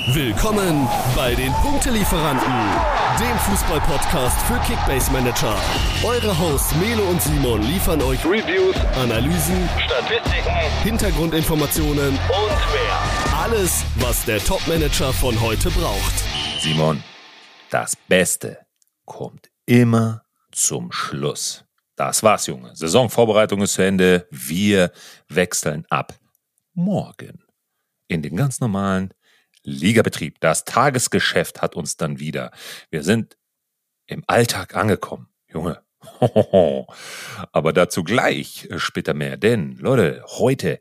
Willkommen bei den Punktelieferanten, dem Fußball-Podcast für Kickbase-Manager. Eure Hosts Melo und Simon liefern euch Reviews, Analysen, Statistiken, Hintergrundinformationen und mehr. Alles, was der Top-Manager von heute braucht. Simon, das Beste kommt immer zum Schluss. Das war's, Junge. Saisonvorbereitung ist zu Ende. Wir wechseln ab morgen in den ganz normalen Ligabetrieb. Das Tagesgeschäft hat uns dann wieder. Wir sind im Alltag angekommen, Junge. Aber dazu gleich später mehr. Denn, Leute, heute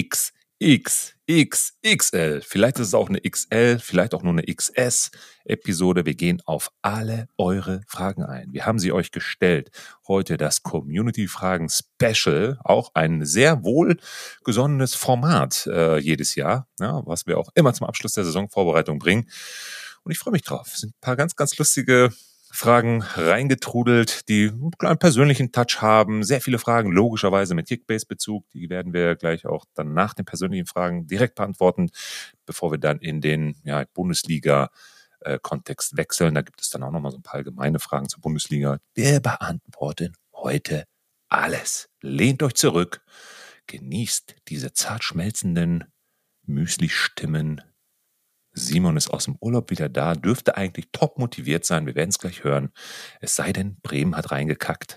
XXXL. Vielleicht ist es auch eine XL, vielleicht auch nur eine XS-Episode. Wir gehen auf alle eure Fragen ein. Wir haben sie euch gestellt. Heute das Community-Fragen-Special. Auch ein sehr wohlgesonnenes Format jedes Jahr, ja, was wir auch immer zum Abschluss der Saisonvorbereitung bringen. Und ich freue mich drauf. Es sind ein paar ganz, ganz lustige Fragen reingetrudelt, die einen kleinen persönlichen Touch haben. Sehr viele Fragen, logischerweise mit Kickbase-Bezug. Die werden wir gleich auch dann nach den persönlichen Fragen direkt beantworten, bevor wir dann in den Bundesliga-Kontext wechseln. Da gibt es dann auch nochmal so ein paar allgemeine Fragen zur Bundesliga. Wir beantworten heute alles. Lehnt euch zurück, genießt diese zart schmelzenden Müsli-Stimmen. Simon ist aus dem Urlaub wieder da, dürfte eigentlich top motiviert sein. Wir werden es gleich hören. Es sei denn, Bremen hat reingekackt.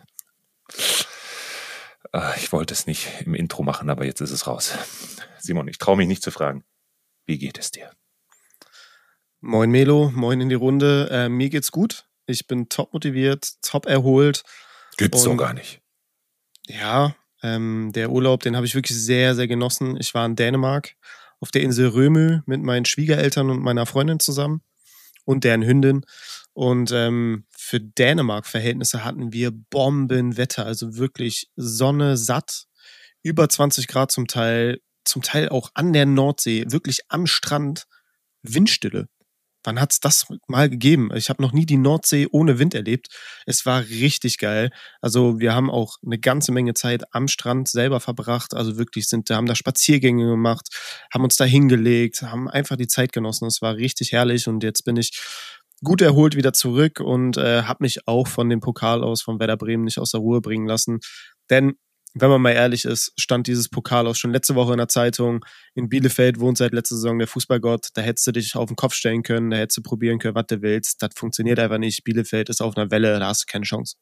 Ich wollte es nicht im Intro machen, aber jetzt ist es raus. Simon, ich traue mich nicht zu fragen. Wie geht es dir? Moin Melo, moin in die Runde. Mir geht's gut. Ich bin top motiviert, top erholt. Gibt's doch gar nicht. Ja, der Urlaub, den habe ich wirklich sehr, sehr genossen. Ich war in Dänemark auf der Insel Römö mit meinen Schwiegereltern und meiner Freundin zusammen und deren Hündin. Und für Dänemark-Verhältnisse hatten wir Bombenwetter, also wirklich Sonne satt, über 20 Grad zum Teil auch an der Nordsee, wirklich am Strand, Windstille. Wann hat's das mal gegeben? Ich habe noch nie die Nordsee ohne Wind erlebt. Es war richtig geil. Also wir haben auch eine ganze Menge Zeit am Strand selber verbracht. Also wirklich haben da Spaziergänge gemacht, haben uns da hingelegt, haben einfach die Zeit genossen. Es war richtig herrlich und jetzt bin ich gut erholt wieder zurück und habe mich auch von dem Pokal aus von Werder Bremen nicht aus der Ruhe bringen lassen. Denn wenn man mal ehrlich ist, stand dieses Pokal auch schon letzte Woche in der Zeitung. In Bielefeld wohnt seit letzter Saison der Fußballgott. Da hättest du dich auf den Kopf stellen können, da hättest du probieren können, was du willst. Das funktioniert einfach nicht. Bielefeld ist auf einer Welle, da hast du keine Chance.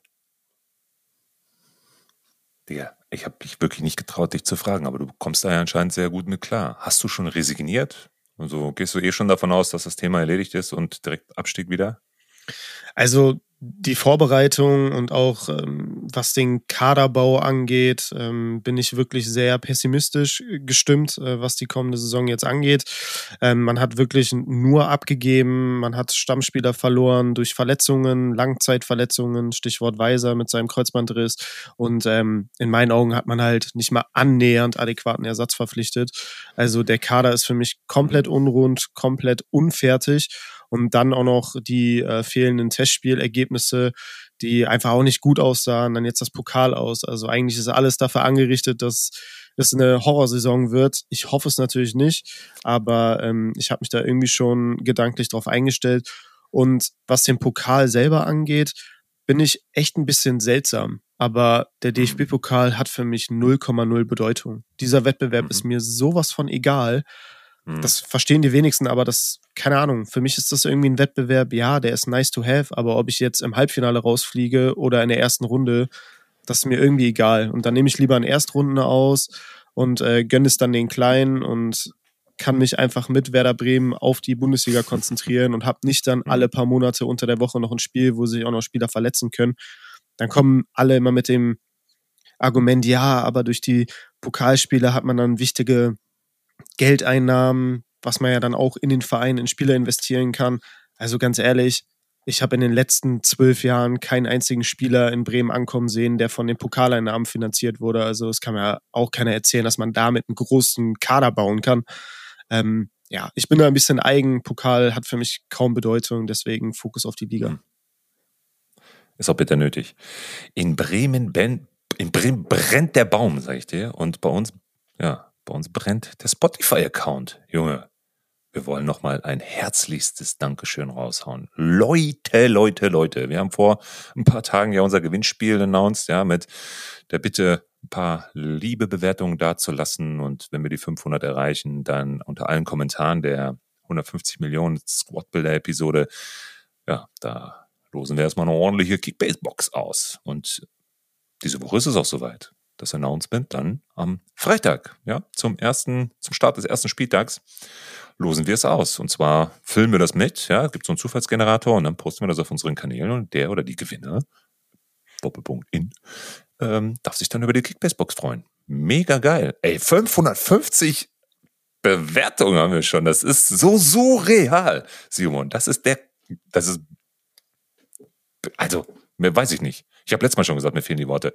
Digga, ich habe dich wirklich nicht getraut, dich zu fragen, aber du kommst da ja anscheinend sehr gut mit klar. Hast du schon resigniert? Also gehst du schon davon aus, dass das Thema erledigt ist und direkt Abstieg wieder? Also die Vorbereitung und auch was den Kaderbau angeht, bin ich wirklich sehr pessimistisch gestimmt, was die kommende Saison jetzt angeht. Man hat wirklich nur abgegeben, man hat Stammspieler verloren durch Verletzungen, Langzeitverletzungen, Stichwort Weiser mit seinem Kreuzbandriss. Und in meinen Augen hat man halt nicht mal annähernd adäquaten Ersatz verpflichtet. Also der Kader ist für mich komplett unrund, komplett unfertig. Und dann auch noch die fehlenden Testspielergebnisse, die einfach auch nicht gut aussahen. Dann jetzt das Pokal aus. Also eigentlich ist alles dafür angerichtet, dass es eine Horrorsaison wird. Ich hoffe es natürlich nicht, aber ich habe mich da irgendwie schon gedanklich drauf eingestellt. Und was den Pokal selber angeht, bin ich echt ein bisschen seltsam. Aber der DFB-Pokal hat für mich 0,0 Bedeutung. Dieser Wettbewerb ist mir sowas von egal. Das verstehen die wenigsten, aber keine Ahnung, für mich ist das irgendwie ein Wettbewerb, ja, der ist nice to have, aber ob ich jetzt im Halbfinale rausfliege oder in der ersten Runde, das ist mir irgendwie egal. Und dann nehme ich lieber eine Erstrunde aus und gönne es dann den Kleinen und kann mich einfach mit Werder Bremen auf die Bundesliga konzentrieren und habe nicht dann alle paar Monate unter der Woche noch ein Spiel, wo sich auch noch Spieler verletzen können. Dann kommen alle immer mit dem Argument, ja, aber durch die Pokalspiele hat man dann wichtige Geldeinnahmen, was man ja dann auch in den Verein, in Spieler investieren kann. Also ganz ehrlich, ich habe in den letzten 12 Jahren keinen einzigen Spieler in Bremen ankommen sehen, der von den Pokaleinnahmen finanziert wurde. Also es kann mir ja auch keiner erzählen, dass man damit einen großen Kader bauen kann. Ich bin da ein bisschen eigen. Pokal hat für mich kaum Bedeutung, deswegen Fokus auf die Liga. Ist auch bitter nötig. In Bremen brennt der Baum, sag ich dir. Und bei uns brennt der Spotify-Account, Junge. wir wollen nochmal ein herzlichstes Dankeschön raushauen. Leute. Wir haben vor ein paar Tagen ja unser Gewinnspiel announced, ja, mit der Bitte, ein paar liebe Bewertungen dazulassen. Und wenn wir die 500 erreichen, dann unter allen Kommentaren der 150 Millionen Squad-Builder-Episode, ja, da losen wir erstmal eine ordentliche Kickbase-Box aus. Und diese Woche ist es auch soweit. Das Announcement dann am Freitag, ja, zum Start des ersten Spieltags losen wir es aus. Und zwar filmen wir das mit, ja, gibt so einen Zufallsgenerator und dann posten wir das auf unseren Kanälen und der oder die Gewinner, Doppelpunkt in, darf sich dann über die Kickbase-Box freuen. Mega geil. Ey, 550 Bewertungen haben wir schon. Das ist so surreal, Simon. Also, weiß ich nicht. Ich habe letztes Mal schon gesagt, mir fehlen die Worte.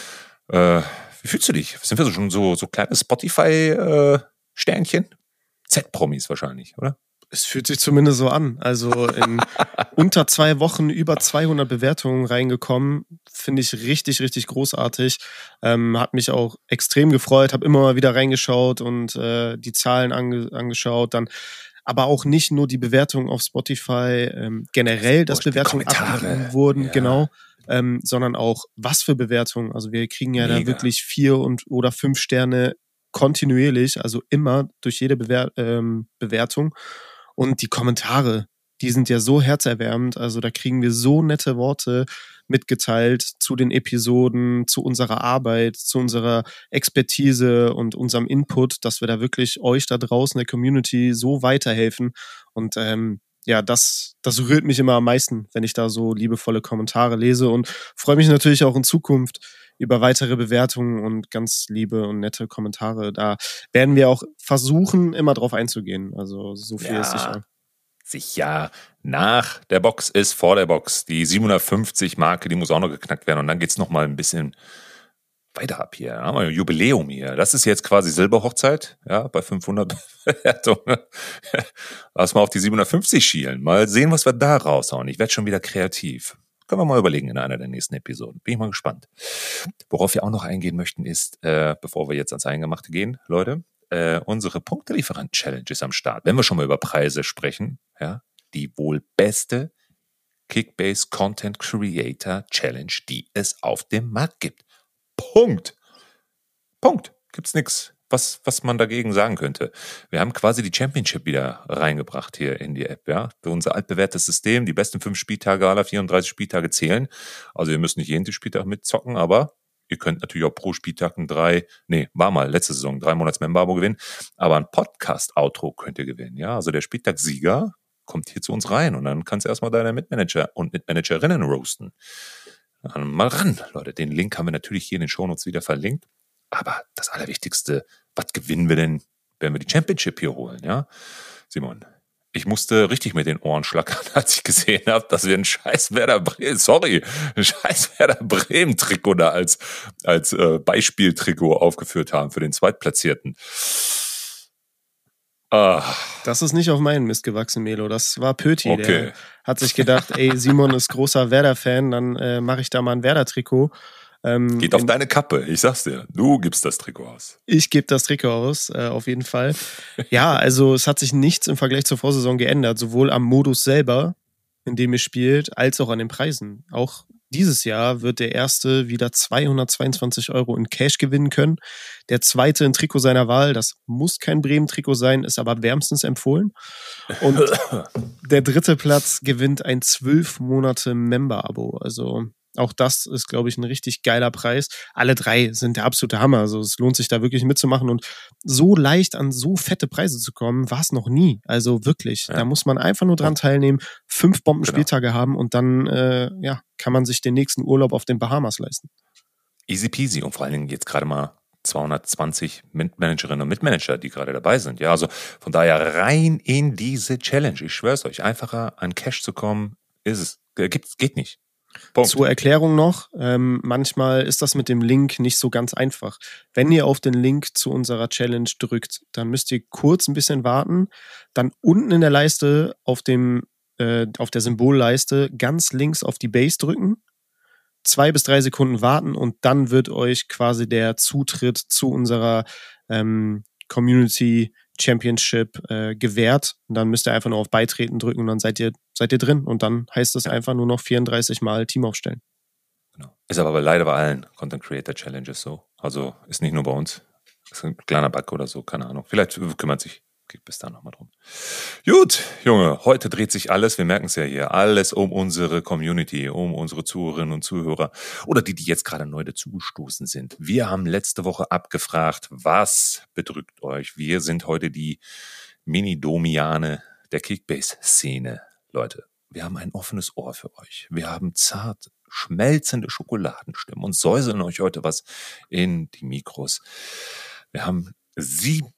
Wie fühlst du dich? Sind wir schon so kleine Spotify-Sternchen? Z-Promis wahrscheinlich, oder? Es fühlt sich zumindest so an. Also in unter 2 Wochen über 200 Bewertungen reingekommen. Finde ich richtig, richtig großartig. Hat mich auch extrem gefreut. Habe immer mal wieder reingeschaut und die Zahlen angeschaut. Dann aber auch nicht nur die Bewertungen auf Spotify, generell, dass Bewertungen abgegeben wurden, ja. Genau. Sondern auch, was für Bewertungen. Also wir kriegen ja da wirklich 4 oder 5 Sterne kontinuierlich, also immer durch jede Bewertung. Und die Kommentare, die sind ja so herzerwärmend. Also da kriegen wir so nette Worte mitgeteilt zu den Episoden, zu unserer Arbeit, zu unserer Expertise und unserem Input, dass wir da wirklich euch da draußen in der Community so weiterhelfen. Und ja, das rührt mich immer am meisten, wenn ich da so liebevolle Kommentare lese und freue mich natürlich auch in Zukunft über weitere Bewertungen und ganz liebe und nette Kommentare. Da werden wir auch versuchen, immer drauf einzugehen. Also so viel ist sicher. Sicher. Nach der Box ist vor der Box. Die 750-Marke, die muss auch noch geknackt werden. Und dann geht's noch mal ein bisschen weiter ab hier. Da haben wir ein Jubiläum hier. Das ist jetzt quasi Silberhochzeit, ja, bei 500 Bewertungen. Lass mal auf die 750 schielen. Mal sehen, was wir da raushauen. Ich werde schon wieder kreativ. Können wir mal überlegen in einer der nächsten Episoden. Bin ich mal gespannt. Worauf wir auch noch eingehen möchten ist, bevor wir jetzt ans Eingemachte gehen, Leute, unsere Punktelieferant-Challenge ist am Start. Wenn wir schon mal über Preise sprechen, ja, die wohl beste Kickbase Content Creator Challenge, die es auf dem Markt gibt. Punkt. Gibt's nichts, was man dagegen sagen könnte. Wir haben quasi die Championship wieder reingebracht hier in die App, ja. Unser altbewährtes System, die besten 5 Spieltage aller 34 Spieltage zählen. Also ihr müsst nicht jeden Spieltag mitzocken, aber ihr könnt natürlich auch pro Spieltag letzte Saison 3 Monats Member-Abo gewinnen. Aber ein Podcast-Outro könnt ihr gewinnen, ja. Also der Spieltagssieger kommt hier zu uns rein und dann kannst du erstmal deine Mitmanager und Mitmanagerinnen roasten. Mal ran, Leute. Den Link haben wir natürlich hier in den Shownotes wieder verlinkt. Aber das Allerwichtigste, was gewinnen wir denn, wenn wir die Championship hier holen, ja? Simon, ich musste richtig mit den Ohren schlackern, als ich gesehen habe, dass wir ein scheiß Werder Bremen-Trikot da als Beispieltrikot aufgeführt haben für den Zweitplatzierten. Das ist nicht auf meinen Mist gewachsen, Melo. Das war Pöti, okay. Der hat sich gedacht, ey, Simon ist großer Werder-Fan, dann mache ich da mal ein Werder-Trikot. Geht auf deine Kappe, ich sag's dir. Du gibst das Trikot aus. Ich gebe das Trikot aus, auf jeden Fall. Ja, also es hat sich nichts im Vergleich zur Vorsaison geändert, sowohl am Modus selber, in dem ihr spielt, als auch an den Preisen. Auch dieses Jahr wird der Erste wieder 222 € in Cash gewinnen können. Der Zweite ein Trikot seiner Wahl, das muss kein Bremen-Trikot sein, ist aber wärmstens empfohlen. Und der 3. Platz gewinnt ein 12 Monate Member-Abo. Also auch das ist, glaube ich, ein richtig geiler Preis. Alle 3 sind der absolute Hammer. Also es lohnt sich da wirklich mitzumachen. Und so leicht an so fette Preise zu kommen, war es noch nie. Also wirklich, Da muss man einfach nur dran teilnehmen, 5 Bombenspieltage haben und dann kann man sich den nächsten Urlaub auf den Bahamas leisten. Easy peasy. Und vor allen Dingen jetzt gerade mal 220 Mitmanagerinnen und Mitmanager, die gerade dabei sind. Ja, also von daher rein in diese Challenge. Ich schwör's euch, einfacher an Cash zu kommen, geht nicht. Punkt. Zur Erklärung noch, manchmal ist das mit dem Link nicht so ganz einfach. Wenn ihr auf den Link zu unserer Challenge drückt, dann müsst ihr kurz ein bisschen warten, dann unten in der Leiste auf der Symbolleiste ganz links auf die Base drücken, 2 bis 3 Sekunden warten und dann wird euch quasi der Zutritt zu unserer Community Championship gewährt. Und dann müsst ihr einfach nur auf Beitreten drücken und dann seid ihr drin. Und dann heißt es einfach nur noch 34 Mal Team aufstellen. Genau. Ist aber leider bei allen Content Creator Challenges so. Also ist nicht nur bei uns. Ist ein kleiner Bug oder so, keine Ahnung. Vielleicht kümmert sich bis da nochmal drum. Gut, Junge, heute dreht sich alles, wir merken es ja hier, alles um unsere Community, um unsere Zuhörerinnen und Zuhörer oder die jetzt gerade neu dazugestoßen sind. Wir haben letzte Woche abgefragt, was bedrückt euch? Wir sind heute die Mini-Domiane der Kickbase-Szene. Leute, wir haben ein offenes Ohr für euch. Wir haben zart schmelzende Schokoladenstimmen und säuseln euch heute was in die Mikros. Wir haben 7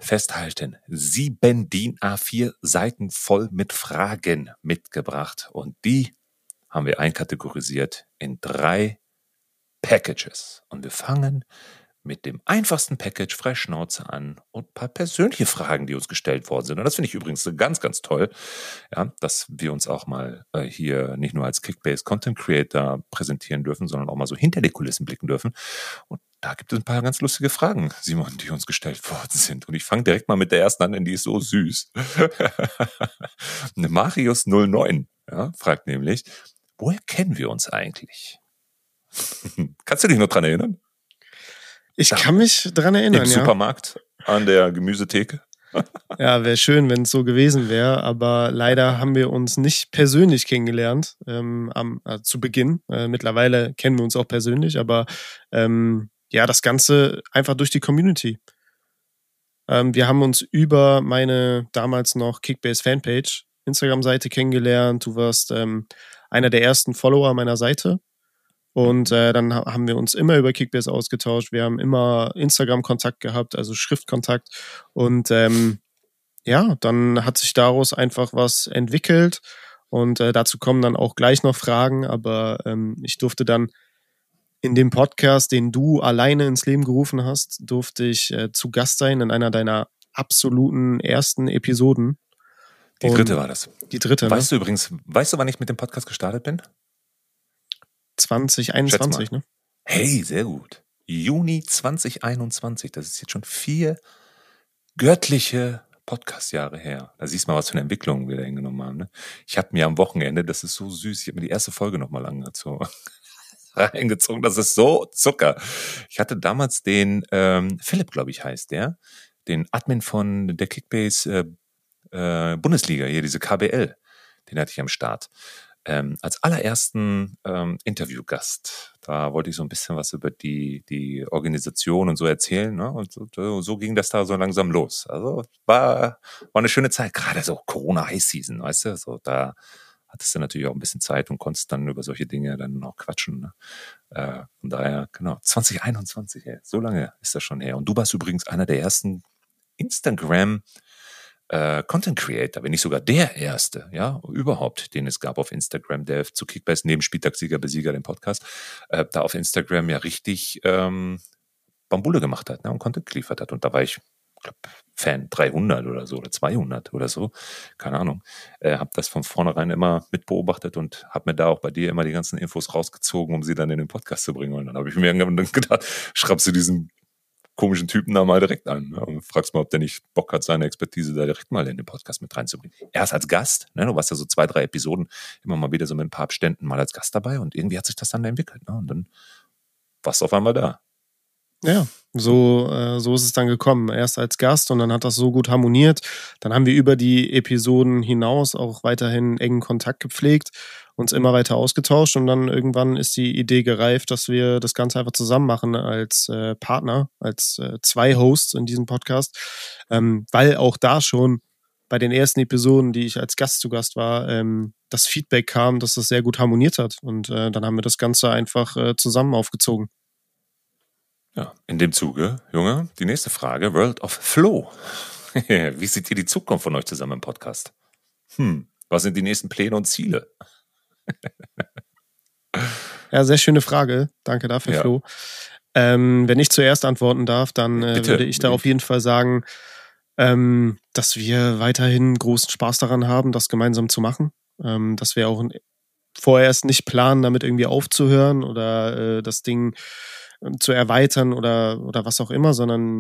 DIN A4 Seiten voll mit Fragen mitgebracht und die haben wir einkategorisiert in 3 Packages. Und wir fangen mit dem einfachsten Package frei Schnauze an und ein paar persönliche Fragen, die uns gestellt worden sind. Und das finde ich übrigens ganz, ganz toll, ja, dass wir uns auch mal hier nicht nur als Kickbase Content Creator präsentieren dürfen, sondern auch mal so hinter die Kulissen blicken dürfen. Und da gibt es ein paar ganz lustige Fragen, Simon, die uns gestellt worden sind. Und ich fange direkt mal mit der ersten an, denn die ist so süß. Marius09 fragt nämlich, woher kennen wir uns eigentlich? Kannst du dich noch dran erinnern? Ich kann mich dran erinnern, Im Supermarkt an der Gemüsetheke. Ja, wäre schön, wenn es so gewesen wäre, aber leider haben wir uns nicht persönlich kennengelernt zu Beginn. Mittlerweile kennen wir uns auch persönlich, aber das Ganze einfach durch die Community. Wir haben uns über meine damals noch Kickbase Fanpage, Instagram-Seite kennengelernt. Du warst einer der ersten Follower meiner Seite. Und dann haben wir uns immer über Kickbase ausgetauscht. Wir haben immer Instagram-Kontakt gehabt, also Schriftkontakt. Und dann hat sich daraus einfach was entwickelt. Und dazu kommen dann auch gleich noch Fragen. Aber ich durfte dann in dem Podcast, den du alleine ins Leben gerufen hast, durfte ich zu Gast sein in einer deiner absoluten ersten Episoden. Die dritte war das. Die dritte, weißt du, wann ich mit dem Podcast gestartet bin? 2021, ne? Hey, sehr gut. Juni 2021, das ist jetzt schon 4 göttliche Podcast-Jahre her. Da siehst du mal, was für eine Entwicklung wir da hingenommen haben. Ne? Ich habe mir am Wochenende, das ist so süß, ich habe mir die erste Folge nochmal reingezogen, das ist so Zucker. Ich hatte damals den Philipp, glaube ich, heißt der, den Admin von der Kickbase Bundesliga, hier diese KBL, den hatte ich am Start. Als allerersten Interviewgast. Da wollte ich so ein bisschen was über die Organisation und so erzählen. Ne? Und so ging das da so langsam los. Also war eine schöne Zeit. Gerade so Corona-High-Season, weißt du? So, da hattest du natürlich auch ein bisschen Zeit und konntest dann über solche Dinge dann auch quatschen. Ne? Von daher, genau, 2021, so lange ist das schon her. Und du warst übrigens einer der ersten Instagram Content Creator, wenn nicht sogar der erste, ja, überhaupt, den es gab auf Instagram, der zu Kickbase neben Spieltagssieger, Besieger, dem Podcast, da auf Instagram ja richtig Bambule gemacht hat, ne, und Content geliefert hat. Und da war ich, glaube, Fan 300 oder so oder 200 oder so, keine Ahnung. Habe das von vornherein immer mitbeobachtet und habe mir da auch bei dir immer die ganzen Infos rausgezogen, um sie dann in den Podcast zu bringen. Und dann habe ich mir irgendwann gedacht, schreibst du diesen komischen Typen da mal direkt an, ne? Und fragst mal, ob der nicht Bock hat, seine Expertise da direkt mal in den Podcast mit reinzubringen. Erst als Gast, ne? Du warst ja so 2, 3 Episoden immer mal wieder so mit ein paar Abständen mal als Gast dabei und irgendwie hat sich das dann entwickelt, ne? Und dann warst du auf einmal da. Ja, so ist es dann gekommen. Erst als Gast und dann hat das so gut harmoniert. Dann haben wir über die Episoden hinaus auch weiterhin engen Kontakt gepflegt, uns immer weiter ausgetauscht und dann irgendwann ist die Idee gereift, dass wir das Ganze einfach zusammen machen als Partner, als 2 Hosts in diesem Podcast, weil auch da schon bei den ersten Episoden, die ich als Gast zu Gast war, das Feedback kam, dass das sehr gut harmoniert hat und dann haben wir das Ganze einfach zusammen aufgezogen. Ja, in dem Zuge, Junge, die nächste Frage, World of Flow. Wie seht ihr die Zukunft von euch zusammen im Podcast? Was sind die nächsten Pläne und Ziele? Ja, sehr schöne Frage. Danke dafür, ja. Flo. Wenn ich zuerst antworten darf, dann würde ich da auf jeden Fall sagen, dass wir weiterhin großen Spaß daran haben, das gemeinsam zu machen. Dass wir auch vorerst nicht planen, damit irgendwie aufzuhören oder das Ding zu erweitern oder was auch immer, sondern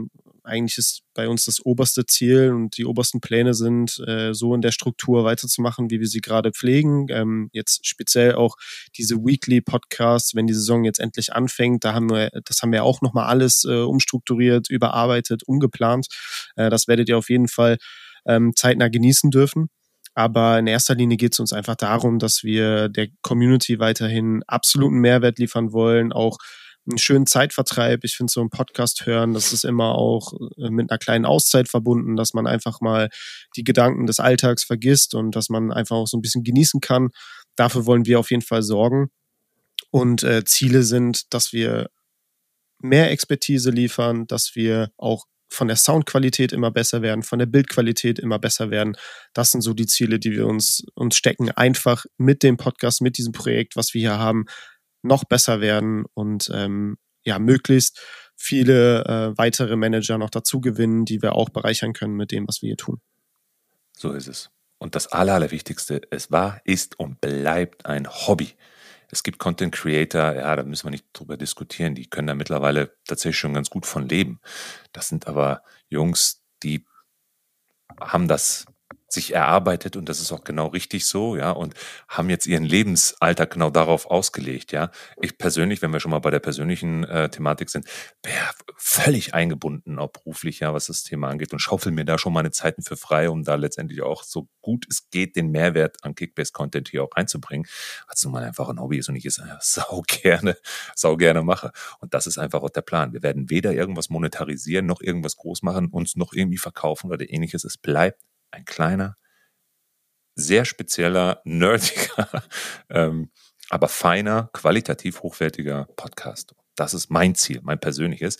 eigentlich ist bei uns das oberste Ziel und die obersten Pläne sind, so in der Struktur weiterzumachen, wie wir sie gerade pflegen. Jetzt speziell auch diese Weekly-Podcasts, wenn die Saison jetzt endlich anfängt, das haben wir auch nochmal alles umstrukturiert, überarbeitet, umgeplant. Das werdet ihr auf jeden Fall zeitnah genießen dürfen. Aber in erster Linie geht es uns einfach darum, dass wir der Community weiterhin absoluten Mehrwert liefern wollen, auch einen schönen Zeitvertreib. Ich finde so einen Podcast hören, das ist immer auch mit einer kleinen Auszeit verbunden, dass man einfach mal die Gedanken des Alltags vergisst und dass man einfach auch so ein bisschen genießen kann. Dafür wollen wir auf jeden Fall sorgen. Und Ziele sind, dass wir mehr Expertise liefern, dass wir auch von der Soundqualität immer besser werden, von der Bildqualität immer besser werden. Das sind so die Ziele, die wir uns stecken. Einfach mit dem Podcast, mit diesem Projekt, was wir hier haben, noch besser werden und möglichst viele weitere Manager noch dazu gewinnen, die wir auch bereichern können mit dem, was wir hier tun. So ist es. Und das Allerwichtigste, es war, ist und bleibt ein Hobby. Es gibt Content Creator, ja, da müssen wir nicht drüber diskutieren, die können da mittlerweile tatsächlich schon ganz gut von leben. Das sind aber Jungs, die haben das sich erarbeitet und das ist auch genau richtig so, ja, und haben jetzt ihren Lebensalltag genau darauf ausgelegt, ja. Ich persönlich, wenn wir schon mal bei der persönlichen Thematik sind, wäre völlig eingebunden, auch beruflich, ja, was das Thema angeht und schaufel mir da schon meine Zeiten für frei, um da letztendlich auch so gut es geht, den Mehrwert an Kickbase-Content hier auch reinzubringen, als nun mal einfach ein Hobby ist und ich es sau gerne mache. Und das ist einfach auch der Plan. Wir werden weder irgendwas monetarisieren, noch irgendwas groß machen, uns noch irgendwie verkaufen oder ähnliches. Es bleibt ein kleiner, sehr spezieller, nerdiger, aber feiner, qualitativ hochwertiger Podcast. Das ist mein Ziel, mein persönliches.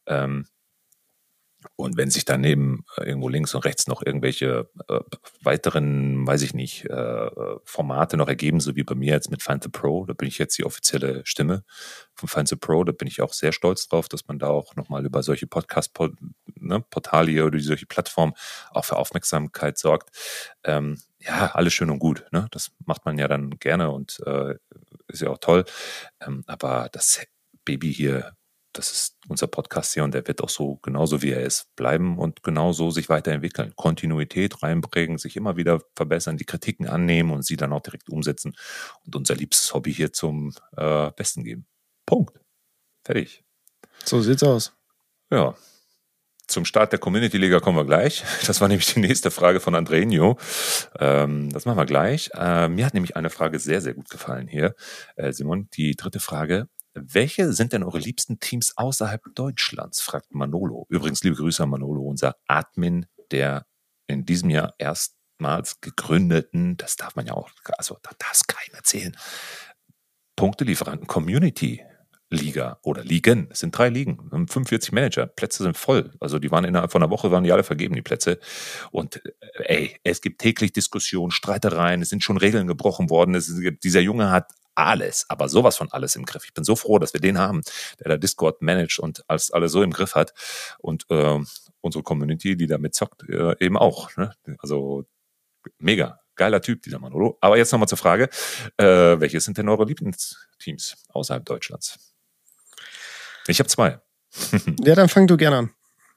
Und wenn sich daneben irgendwo links und rechts noch irgendwelche weiteren, weiß ich nicht, Formate noch ergeben, so wie bei mir jetzt mit Find the Pro, da bin ich jetzt die offizielle Stimme von Find the Pro, da bin ich auch sehr stolz drauf, dass man da auch nochmal über solche Podcast-Portale oder solche Plattformen auch für Aufmerksamkeit sorgt. Ja, alles schön und gut, ne? Das macht man ja dann gerne und ist ja auch toll. Aber das Baby hier, das ist unser Podcast hier und der wird auch so, genauso wie er ist, bleiben und genauso sich weiterentwickeln. Kontinuität reinbringen, sich immer wieder verbessern, die Kritiken annehmen und sie dann auch direkt umsetzen und unser liebstes Hobby hier zum Besten geben. Punkt. Fertig. So sieht's aus. Ja. Zum Start der Community-Liga kommen wir gleich. Das war nämlich die nächste Frage von Andrenio. Das machen wir gleich. Mir hat nämlich eine Frage sehr, sehr gut gefallen hier. Simon, die dritte Frage. Welche sind denn eure liebsten Teams außerhalb Deutschlands? Fragt Manolo. Übrigens, liebe Grüße an Manolo, unser Admin der in diesem Jahr erstmals gegründeten, das darf man ja auch, also da darf es keinem erzählen, Punktelieferanten Community Liga oder Ligen. Es sind 3 Ligen, 45 Manager, Plätze sind voll. Also die waren innerhalb von einer Woche, waren die alle vergeben, die Plätze. Und es gibt täglich Diskussionen, Streitereien, es sind schon Regeln gebrochen worden. Dieser Junge hat alles, aber sowas von alles im Griff. Ich bin so froh, dass wir den haben, der da Discord managt und alles so im Griff hat. Und unsere Community, die damit zockt, eben auch. Ne? Also mega. Geiler Typ, dieser Manolo. Aber jetzt nochmal zur Frage, welche sind denn eure Lieblingsteams außerhalb Deutschlands? Ich habe 2. Ja, dann fang du gerne an.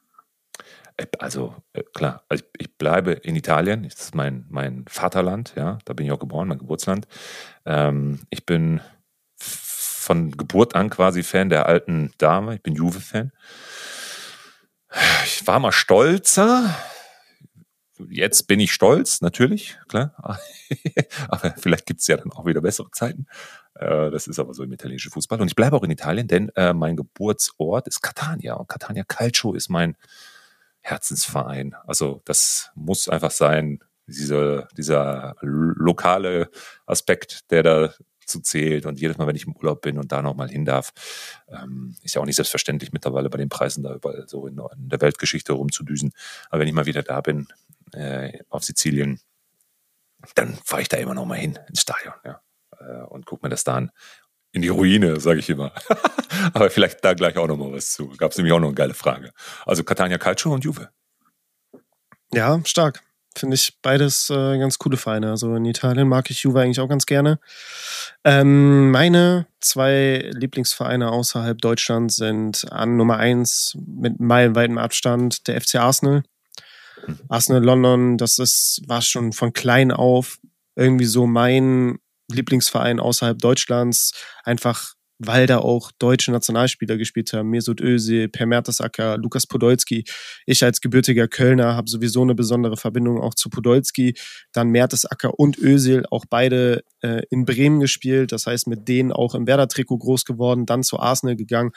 Also klar, also ich bleibe in Italien, das ist mein Vaterland, ja, da bin ich auch geboren, mein Geburtsland. Ich bin von Geburt an quasi Fan der alten Dame, ich bin Juve-Fan. Ich war mal stolzer, jetzt bin ich stolz, natürlich, klar, aber vielleicht gibt es ja dann auch wieder bessere Zeiten. Das ist aber so im italienischen Fußball und ich bleibe auch in Italien, denn mein Geburtsort ist Catania und Catania Calcio ist mein Herzensverein. Also das muss einfach sein, dieser lokale Aspekt, der dazu zählt. Und jedes Mal, wenn ich im Urlaub bin und da nochmal hin darf, ist ja auch nicht selbstverständlich mittlerweile bei den Preisen da überall so in der Weltgeschichte rumzudüsen. Aber wenn ich mal wieder da bin, auf Sizilien, dann fahre ich da immer noch mal hin ins Stadion, ja, und gucke mir das da an. In die Ruine, sage ich immer. Aber vielleicht da gleich auch noch mal was zu. Gab es nämlich auch noch eine geile Frage. Also Catania Calcio und Juve. Ja, stark. finde ich beides ganz coole Vereine. Also in Italien mag ich Juve eigentlich auch ganz gerne. Meine 2 Lieblingsvereine außerhalb Deutschlands sind an Nummer 1 mit meilenweitem Abstand der FC Arsenal. Arsenal London, war schon von klein auf irgendwie so mein Lieblingsverein außerhalb Deutschlands, einfach weil da auch deutsche Nationalspieler gespielt haben. Mesut Özil, Per Mertesacker, Lukas Podolski. Ich als gebürtiger Kölner habe sowieso eine besondere Verbindung auch zu Podolski. Dann Mertesacker und Özil, auch beide in Bremen gespielt. Das heißt, mit denen auch im Werder-Trikot groß geworden, dann zu Arsenal gegangen.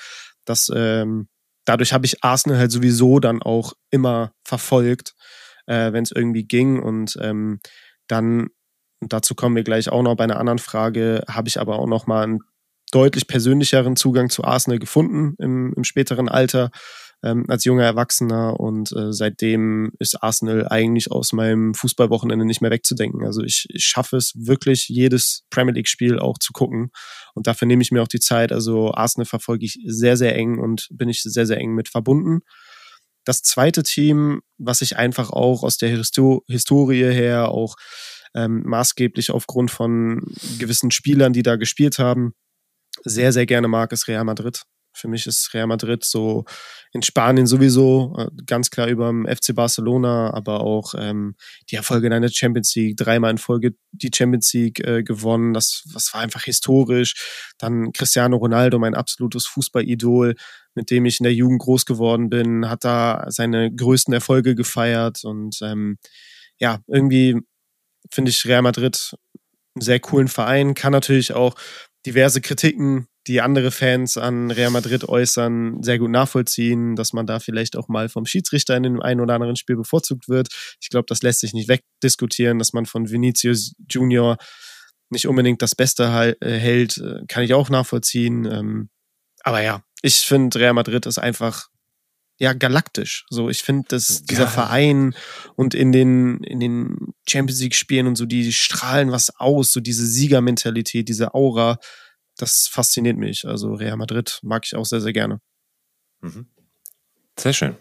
Dadurch habe ich Arsenal halt sowieso dann auch immer verfolgt, wenn es irgendwie ging. Und dann, und dazu kommen wir gleich auch noch bei einer anderen Frage, habe ich aber auch noch mal einen deutlich persönlicheren Zugang zu Arsenal gefunden im späteren Alter als junger Erwachsener. Und seitdem ist Arsenal eigentlich aus meinem Fußballwochenende nicht mehr wegzudenken. Also ich schaffe es wirklich, jedes Premier League-Spiel auch zu gucken. Und dafür nehme ich mir auch die Zeit. Also Arsenal verfolge ich sehr, sehr eng und bin ich sehr, sehr eng mit verbunden. Das zweite Team, was ich einfach auch aus der Historie her, auch maßgeblich aufgrund von gewissen Spielern, die da gespielt haben, sehr, sehr gerne mag, ist Real Madrid. Für mich ist Real Madrid so in Spanien sowieso ganz klar über dem FC Barcelona, aber auch die Erfolge in der Champions League, 3-mal in Folge die Champions League gewonnen, das war einfach historisch. Dann Cristiano Ronaldo, mein absolutes Fußballidol, mit dem ich in der Jugend groß geworden bin, hat da seine größten Erfolge gefeiert und irgendwie finde ich Real Madrid einen sehr coolen Verein, kann natürlich auch diverse Kritiken, die andere Fans an Real Madrid äußern, sehr gut nachvollziehen, dass man da vielleicht auch mal vom Schiedsrichter in dem einen oder anderen Spiel bevorzugt wird. Ich glaube, das lässt sich nicht wegdiskutieren, dass man von Vinicius Junior nicht unbedingt das Beste hält, kann ich auch nachvollziehen. Aber ja, ich finde, Real Madrid ist einfach galaktisch. So, ich finde, dass dieser Verein und in den Champions League Spielen und so, die strahlen was aus, so diese Siegermentalität, diese Aura, das fasziniert mich. Also Real Madrid mag ich auch sehr, sehr gerne. Mhm. Sehr schön.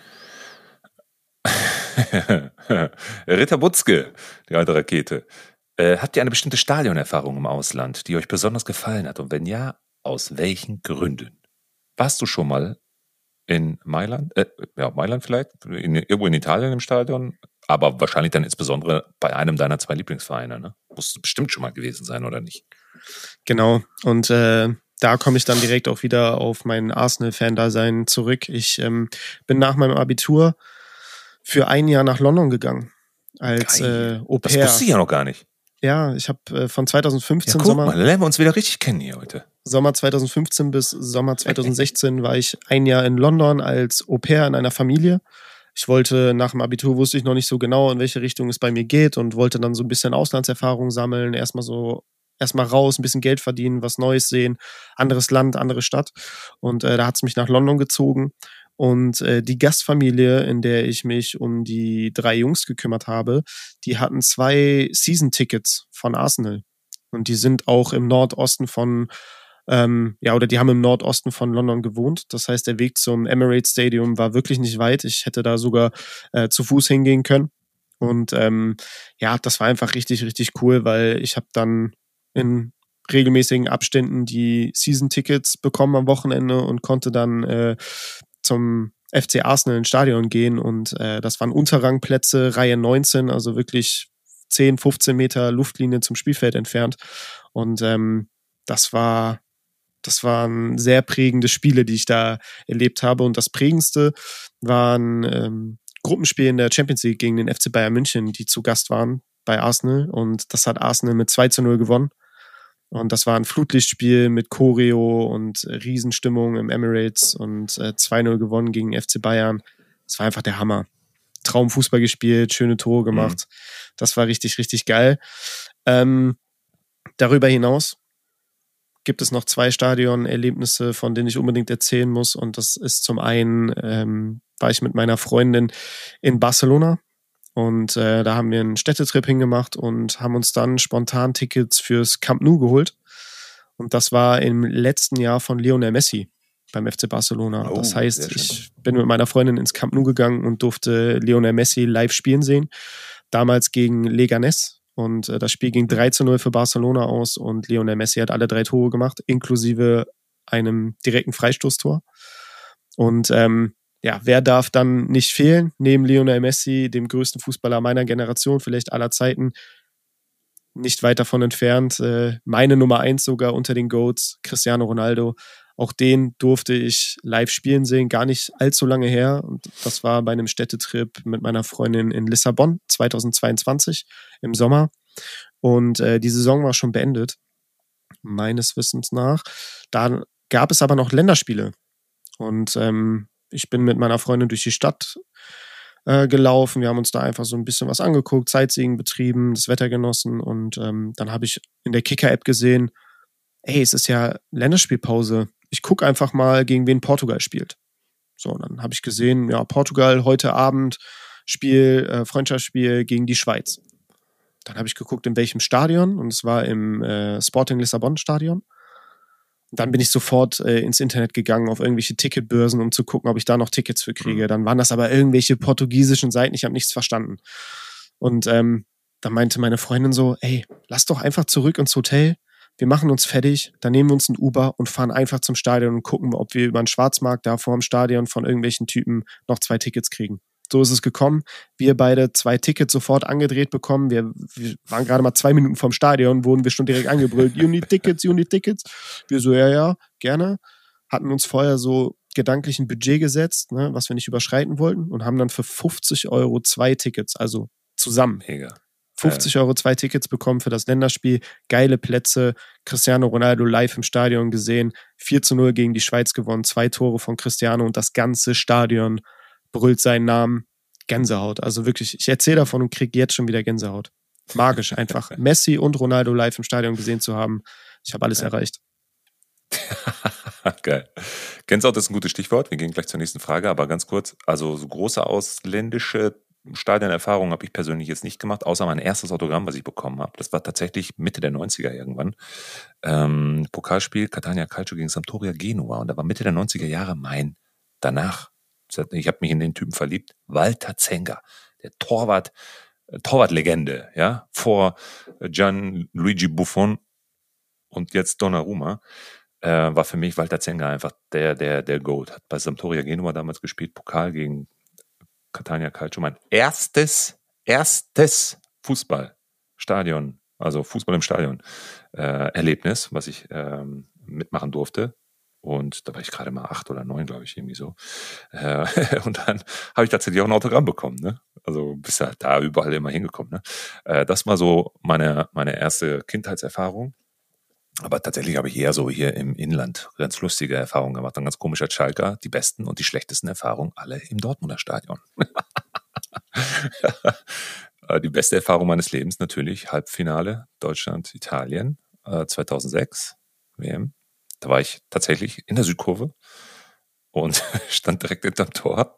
Ritter Butzke, die alte Rakete. Habt ihr eine bestimmte Stadionerfahrung im Ausland, die euch besonders gefallen hat? Und wenn ja, aus welchen Gründen? Warst du schon mal in Mailand? Mailand vielleicht? Irgendwo in Italien im Stadion? Aber wahrscheinlich dann insbesondere bei einem deiner 2 Lieblingsvereine, ne? Muss bestimmt schon mal gewesen sein, oder nicht? Genau. Und da komme ich dann direkt auch wieder auf mein Arsenal-Fan-Dasein zurück. Ich bin nach meinem Abitur für 1 Jahr nach London gegangen. Als Au pair. Das wusste ich ja noch gar nicht. Ja, ich habe von 2015 guck mal, dann lernen wir uns wieder richtig kennen hier heute. Sommer 2015 bis Sommer 2016 war ich 1 Jahr in London als Au pair in einer Familie. Ich wollte nach dem Abitur, wusste ich noch nicht so genau, in welche Richtung es bei mir geht und wollte dann so ein bisschen Auslandserfahrung sammeln, erstmal raus, ein bisschen Geld verdienen, was Neues sehen, anderes Land, andere Stadt. Und da hat es mich nach London gezogen. Und die Gastfamilie, in der ich mich um die 3 Jungs gekümmert habe, die hatten 2 Season-Tickets von Arsenal. Und die sind auch im Nordosten die haben im Nordosten von London gewohnt. Das heißt, der Weg zum Emirates Stadium war wirklich nicht weit. Ich hätte da sogar zu Fuß hingehen können. Und das war einfach richtig, richtig cool, weil ich habe dann in regelmäßigen Abständen die Season-Tickets bekommen am Wochenende und konnte dann zum FC Arsenal ins Stadion gehen und das waren Unterrangplätze, Reihe 19, also wirklich 10, 15 Meter Luftlinie zum Spielfeld entfernt und das waren sehr prägende Spiele, die ich da erlebt habe und das prägendste waren Gruppenspiele in der Champions League gegen den FC Bayern München, die zu Gast waren bei Arsenal und das hat Arsenal mit 2-0 gewonnen. Und das war ein Flutlichtspiel mit Choreo und Riesenstimmung im Emirates und 2-0 gewonnen gegen FC Bayern. Das war einfach der Hammer. Traumfußball gespielt, schöne Tore gemacht. Das war richtig, richtig geil. Darüber hinaus gibt es noch 2 Stadionerlebnisse, von denen ich unbedingt erzählen muss. Und das ist zum einen, war ich mit meiner Freundin in Barcelona. Und da haben wir einen Städtetrip hingemacht und haben uns dann spontan Tickets fürs Camp Nou geholt. Und das war im letzten Jahr von Lionel Messi beim FC Barcelona. Oh, das heißt, ich bin mit meiner Freundin ins Camp Nou gegangen und durfte Lionel Messi live spielen sehen. damals gegen Leganés. Und das Spiel ging 3-0 für Barcelona aus und Lionel Messi hat alle 3 Tore gemacht, inklusive einem direkten Freistoßtor. Und wer darf dann nicht fehlen? Neben Lionel Messi, dem größten Fußballer meiner Generation, vielleicht aller Zeiten, nicht weit davon entfernt, meine Nummer 1 sogar unter den GOATs, Cristiano Ronaldo. Auch den durfte ich live spielen sehen, gar nicht allzu lange her. Und das war bei einem Städtetrip mit meiner Freundin in Lissabon 2022 im Sommer. Und die Saison war schon beendet, meines Wissens nach. Da gab es aber noch Länderspiele. Und ich bin mit meiner Freundin durch die Stadt gelaufen. Wir haben uns da einfach so ein bisschen was angeguckt, Sightseeing betrieben, das Wetter genossen. Und dann habe ich in der Kicker-App gesehen, es ist ja Länderspielpause. Ich gucke einfach mal, gegen wen Portugal spielt. So, dann habe ich gesehen, ja, Portugal heute Abend Freundschaftsspiel gegen die Schweiz. Dann habe ich geguckt, in welchem Stadion, und es war im Sporting Lissabon Stadion. Und dann bin ich sofort ins Internet gegangen, auf irgendwelche Ticketbörsen, um zu gucken, ob ich da noch Tickets für kriege. Dann waren das aber irgendwelche portugiesischen Seiten, ich habe nichts verstanden. Und dann meinte meine Freundin so, lass doch einfach zurück ins Hotel, wir machen uns fertig, dann nehmen wir uns ein Uber und fahren einfach zum Stadion und gucken, ob wir über den Schwarzmarkt da vor dem Stadion von irgendwelchen Typen noch 2 Tickets kriegen. So ist es gekommen. Wir beide 2 Tickets sofort angedreht bekommen. Wir waren gerade mal 2 Minuten vom Stadion, wurden wir schon direkt angebrüllt. You need tickets, you need tickets. Wir so, ja, gerne. Hatten uns vorher so gedanklich ein Budget gesetzt, ne, was wir nicht überschreiten wollten und haben dann für 50 € 2 Tickets, also zusammen. Mega. 50 € 2 Tickets bekommen für das Länderspiel. Geile Plätze. Cristiano Ronaldo live im Stadion gesehen. 4-0 gegen die Schweiz gewonnen. 2 Tore von Cristiano und das ganze Stadion brüllt seinen Namen. Gänsehaut. Also wirklich, ich erzähle davon und kriege jetzt schon wieder Gänsehaut. Magisch einfach. Messi und Ronaldo live im Stadion gesehen zu haben. Ich habe alles erreicht. Geil. Gänsehaut ist ein gutes Stichwort. Wir gehen gleich zur nächsten Frage, aber ganz kurz. Also so große ausländische Stadionerfahrung habe ich persönlich jetzt nicht gemacht, außer mein erstes Autogramm, was ich bekommen habe. Das war tatsächlich Mitte der 90er irgendwann. Pokalspiel Catania Calcio gegen Sampdoria Genua. Und da war Mitte der 90er Jahre danach, ich habe mich in den Typen verliebt, Walter Zenga, der Torwartlegende, ja, vor Gianluigi Buffon und jetzt Donnarumma, war für mich Walter Zenga einfach der Goat. Hat bei Sampdoria Genua damals gespielt, Pokal gegen Catania Calcio, mein erstes Fußballstadion, also Fußball im Stadion Erlebnis, was ich mitmachen durfte. Und da war ich gerade mal 8 oder 9, glaube ich, irgendwie so. Und dann habe ich tatsächlich auch ein Autogramm bekommen, ne? Also bist ja da überall immer hingekommen, ne? Das war so meine erste Kindheitserfahrung. Aber tatsächlich habe ich eher so hier im Inland ganz lustige Erfahrungen gemacht. Ein ganz komischer Schalker, die besten und die schlechtesten Erfahrungen alle im Dortmunder Stadion. Die beste Erfahrung meines Lebens natürlich Halbfinale Deutschland-Italien 2006 WM. Da war ich tatsächlich in der Südkurve und stand direkt hinterm Tor.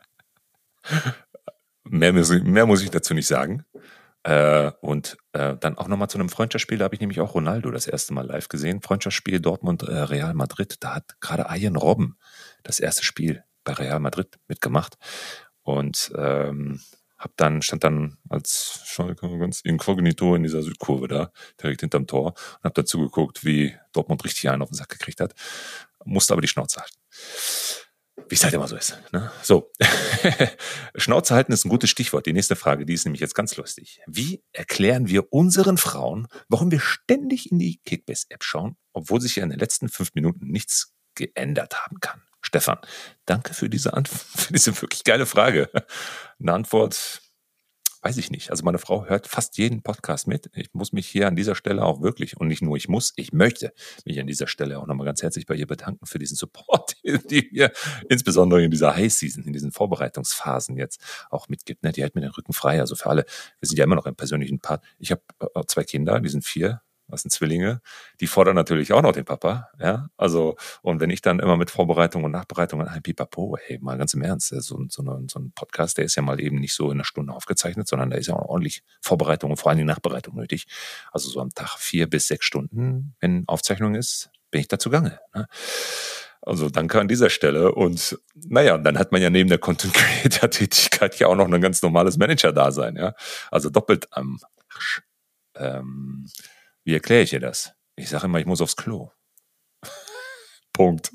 Mehr muss ich dazu nicht sagen. Und dann auch nochmal zu einem Freundschaftsspiel, da habe ich nämlich auch Ronaldo das erste Mal live gesehen. Freundschaftsspiel Dortmund, Real Madrid. Da hat gerade Arjen Robben das erste Spiel bei Real Madrid mitgemacht. Und stand dann als Schalke ganz inkognito in dieser Südkurve da, direkt hinterm Tor, und habe dazu geguckt, wie Dortmund richtig einen auf den Sack gekriegt hat. Musste aber die Schnauze halten. Wie es halt immer so ist. Ne? So, Schnauze halten ist ein gutes Stichwort. Die nächste Frage, die ist nämlich jetzt ganz lustig. Wie erklären wir unseren Frauen, warum wir ständig in die Kickbase-App schauen, obwohl sich ja in den letzten 5 Minuten nichts geändert haben kann? Stefan, danke für diese wirklich geile Frage. Eine Antwort weiß ich nicht. Also meine Frau hört fast jeden Podcast mit. Ich muss mich hier an dieser Stelle auch wirklich, und nicht nur ich möchte mich an dieser Stelle auch nochmal ganz herzlich bei ihr bedanken für diesen Support, den wir insbesondere in dieser High Season, in diesen Vorbereitungsphasen jetzt auch mitgibt. Ne? Die hält mir den Rücken frei. Also für alle, wir sind ja immer noch im persönlichen Part. Ich habe 2 Kinder, die sind 4. Das sind Zwillinge, die fordern natürlich auch noch den Papa, ja, also, und wenn ich dann immer mit Vorbereitung und Nachbereitung an einem Pipapo, hey, mal ganz im Ernst, so ein Podcast, der ist ja mal eben nicht so in einer Stunde aufgezeichnet, sondern da ist ja auch ordentlich Vorbereitung und vor allem die Nachbereitung nötig, also so am Tag 4 bis 6 Stunden, wenn Aufzeichnung ist, bin ich da zugange, ne? Also danke an dieser Stelle. Und naja, dann hat man ja neben der Content-Creator-Tätigkeit ja auch noch ein ganz normales Manager-Dasein. Ja? Also doppelt am Arsch. Wie erkläre ich dir das? Ich sage immer, ich muss aufs Klo. Punkt.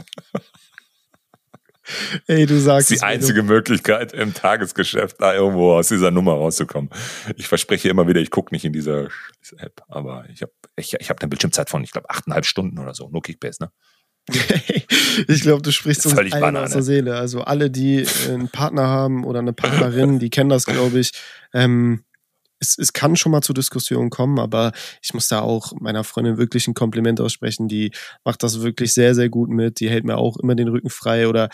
Ey, du sagst das ist die einzige Möglichkeit im Tagesgeschäft, da irgendwo aus dieser Nummer rauszukommen. Ich verspreche immer wieder, ich gucke nicht in dieser App, aber ich hab eine Bildschirmzeit von, ich glaube, 8,5 Stunden oder so. Nur Kickbase, ne? Ich glaube, du sprichst uns Völlig allen aus der Seele. Also alle, die einen Partner haben oder eine Partnerin, die kennen das, glaube ich. Es kann schon mal zu Diskussionen kommen, aber ich muss da auch meiner Freundin wirklich ein Kompliment aussprechen. Die macht das wirklich sehr, sehr gut mit. Die hält mir auch immer den Rücken frei oder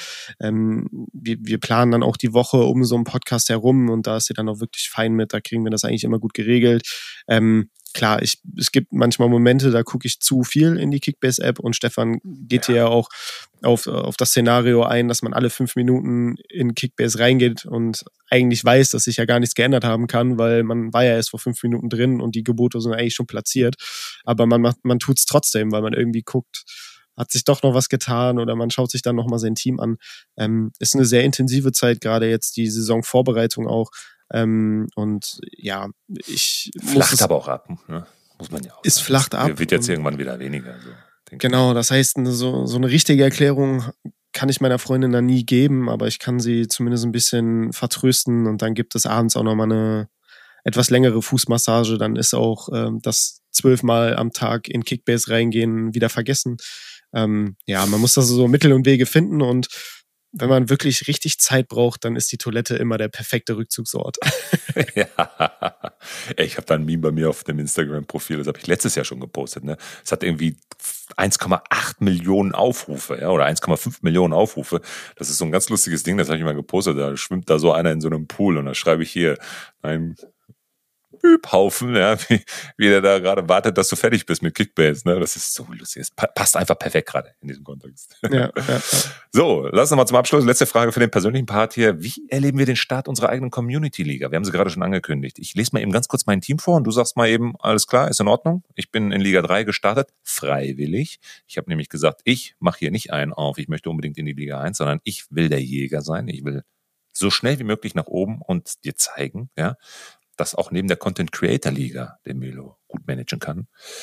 wir planen dann auch die Woche um so einen Podcast herum und da ist sie dann auch wirklich fein mit. Da kriegen wir das eigentlich immer gut geregelt. Klar, es gibt manchmal Momente, da gucke ich zu viel in die Kickbase-App und Stefan geht hier ja auch auf das Szenario ein, dass man alle 5 Minuten in Kickbase reingeht und eigentlich weiß, dass sich ja gar nichts geändert haben kann, weil man war ja erst vor 5 Minuten drin und die Gebote sind eigentlich schon platziert. Aber man tut es trotzdem, weil man irgendwie guckt, hat sich doch noch was getan oder man schaut sich dann nochmal sein Team an. Ist eine sehr intensive Zeit, gerade jetzt die Saisonvorbereitung auch. Und ja, flacht aber auch ab, ne? Muss man ja auch sagen. Ist flacht ab. Wird jetzt irgendwann wieder weniger. So, genau, das heißt, so eine richtige Erklärung kann ich meiner Freundin dann nie geben, aber ich kann sie zumindest ein bisschen vertrösten und dann gibt es abends auch nochmal eine etwas längere Fußmassage, dann ist auch das 12-mal am Tag in Kickbase reingehen wieder vergessen. Man muss da so Mittel und Wege finden und wenn man wirklich richtig Zeit braucht, dann ist die Toilette immer der perfekte Rückzugsort. Ja, ich habe da ein Meme bei mir auf dem Instagram-Profil, das habe ich letztes Jahr schon gepostet. Ne? Es hat irgendwie 1,8 Millionen Aufrufe, ja, oder 1,5 Millionen Aufrufe. Das ist so ein ganz lustiges Ding, das habe ich mal gepostet. Da schwimmt da so einer in so einem Pool und da schreibe ich hier ein Haufen, ja, wie der da gerade wartet, dass du fertig bist mit Kickbase. Ne? Das ist so lustig. Es passt einfach perfekt gerade in diesem Kontext. Ja. So, lass uns mal zum Abschluss. Letzte Frage für den persönlichen Part hier. Wie erleben wir den Start unserer eigenen Community-Liga? Wir haben sie gerade schon angekündigt. Ich lese mal eben ganz kurz mein Team vor und du sagst mal eben, alles klar, ist in Ordnung. Ich bin in Liga 3 gestartet, freiwillig. Ich habe nämlich gesagt, ich mache hier nicht einen auf, ich möchte unbedingt in die Liga 1, sondern ich will der Jäger sein. Ich will so schnell wie möglich nach oben und dir zeigen, ja, dass auch neben der Content-Creator-Liga der Melo gut managen kann.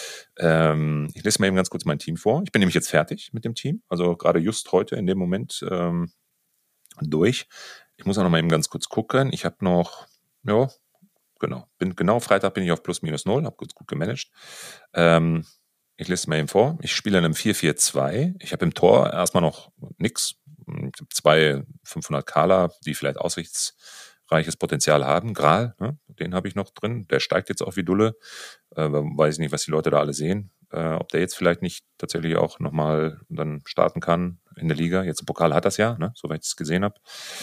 Ich lese mal eben ganz kurz mein Team vor. Ich bin nämlich jetzt fertig mit dem Team, also gerade just heute in dem Moment durch. Ich muss auch noch mal eben ganz kurz gucken. Ich habe noch, Freitag bin ich auf +/-0, habe gut gemanagt. Ich lese mal eben vor. Ich spiele in einem 4-4-2. Ich habe im Tor erstmal noch nix. Ich habe 2 500-Kaler, die vielleicht aussichtsreiches Potenzial haben. Gral, ne? Den habe ich noch drin. Der steigt jetzt auch wie Dulle. Weiß ich nicht, was die Leute da alle sehen. Ob der jetzt vielleicht nicht tatsächlich auch nochmal dann starten kann in der Liga. Jetzt im Pokal hat das ja, ne? Soweit ich es gesehen habe.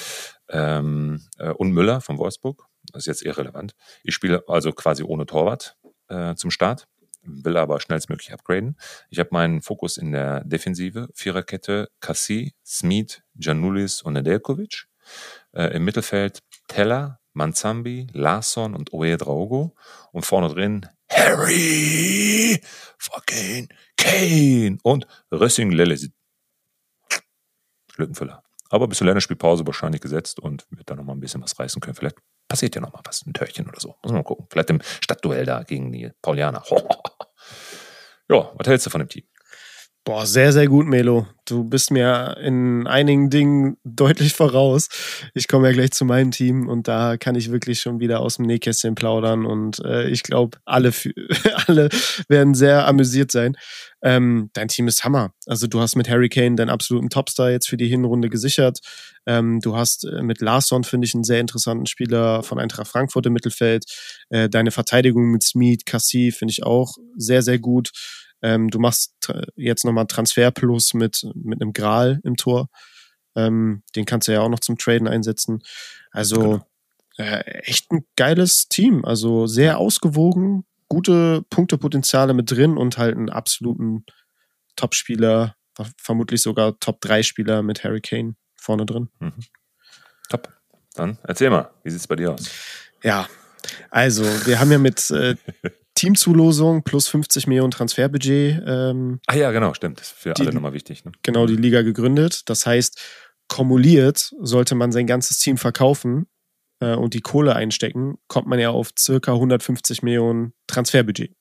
Und Müller von Wolfsburg. Das ist jetzt irrelevant. Ich spiele also quasi ohne Torwart zum Start. Will aber schnellstmöglich upgraden. Ich habe meinen Fokus in der Defensive. Viererkette Kassi, Smith, Giannoulis und Nedeljkovic. Im Mittelfeld Teller, Manzambi, Larsson und Ouedraogo. Und vorne drin Harry fucking Kane und Rössing Lelesi. Lückenfüller. Aber bis zur Länderspielpause wahrscheinlich gesetzt und wird da nochmal ein bisschen was reißen können. Vielleicht passiert ja nochmal was, ein Törchen oder so. Muss man mal gucken. Vielleicht im Stadtduell da gegen die Paulianer. Ja, was hältst du von dem Team? Boah, sehr, sehr gut, Melo. Du bist mir in einigen Dingen deutlich voraus. Ich komme ja gleich zu meinem Team und da kann ich wirklich schon wieder aus dem Nähkästchen plaudern und ich glaube, alle werden sehr amüsiert sein. Dein Team ist Hammer. Also du hast mit Harry Kane deinen absoluten Topstar jetzt für die Hinrunde gesichert. Du hast mit Larsson, finde ich, einen sehr interessanten Spieler von Eintracht Frankfurt im Mittelfeld. Deine Verteidigung mit Smith, Kassi finde ich auch sehr, sehr gut. Du machst jetzt nochmal Transfer Plus mit einem Gral im Tor. Den kannst du ja auch noch zum Traden einsetzen. Also echt ein geiles Team. Also sehr ausgewogen, gute Punktepotenziale mit drin und halt einen absoluten Top-Spieler, vermutlich sogar Top-3-Spieler mit Harry Kane vorne drin. Mhm. Top. Dann erzähl mal, wie sieht es bei dir aus? Ja, also wir haben ja mit Teamzulosung plus 50 Millionen Transferbudget. Ja, genau, stimmt. Das ist für alle nochmal wichtig. Ne? Genau, die Liga gegründet. Das heißt, kumuliert sollte man sein ganzes Team verkaufen und die Kohle einstecken, kommt man ja auf circa 150 Millionen Transferbudget.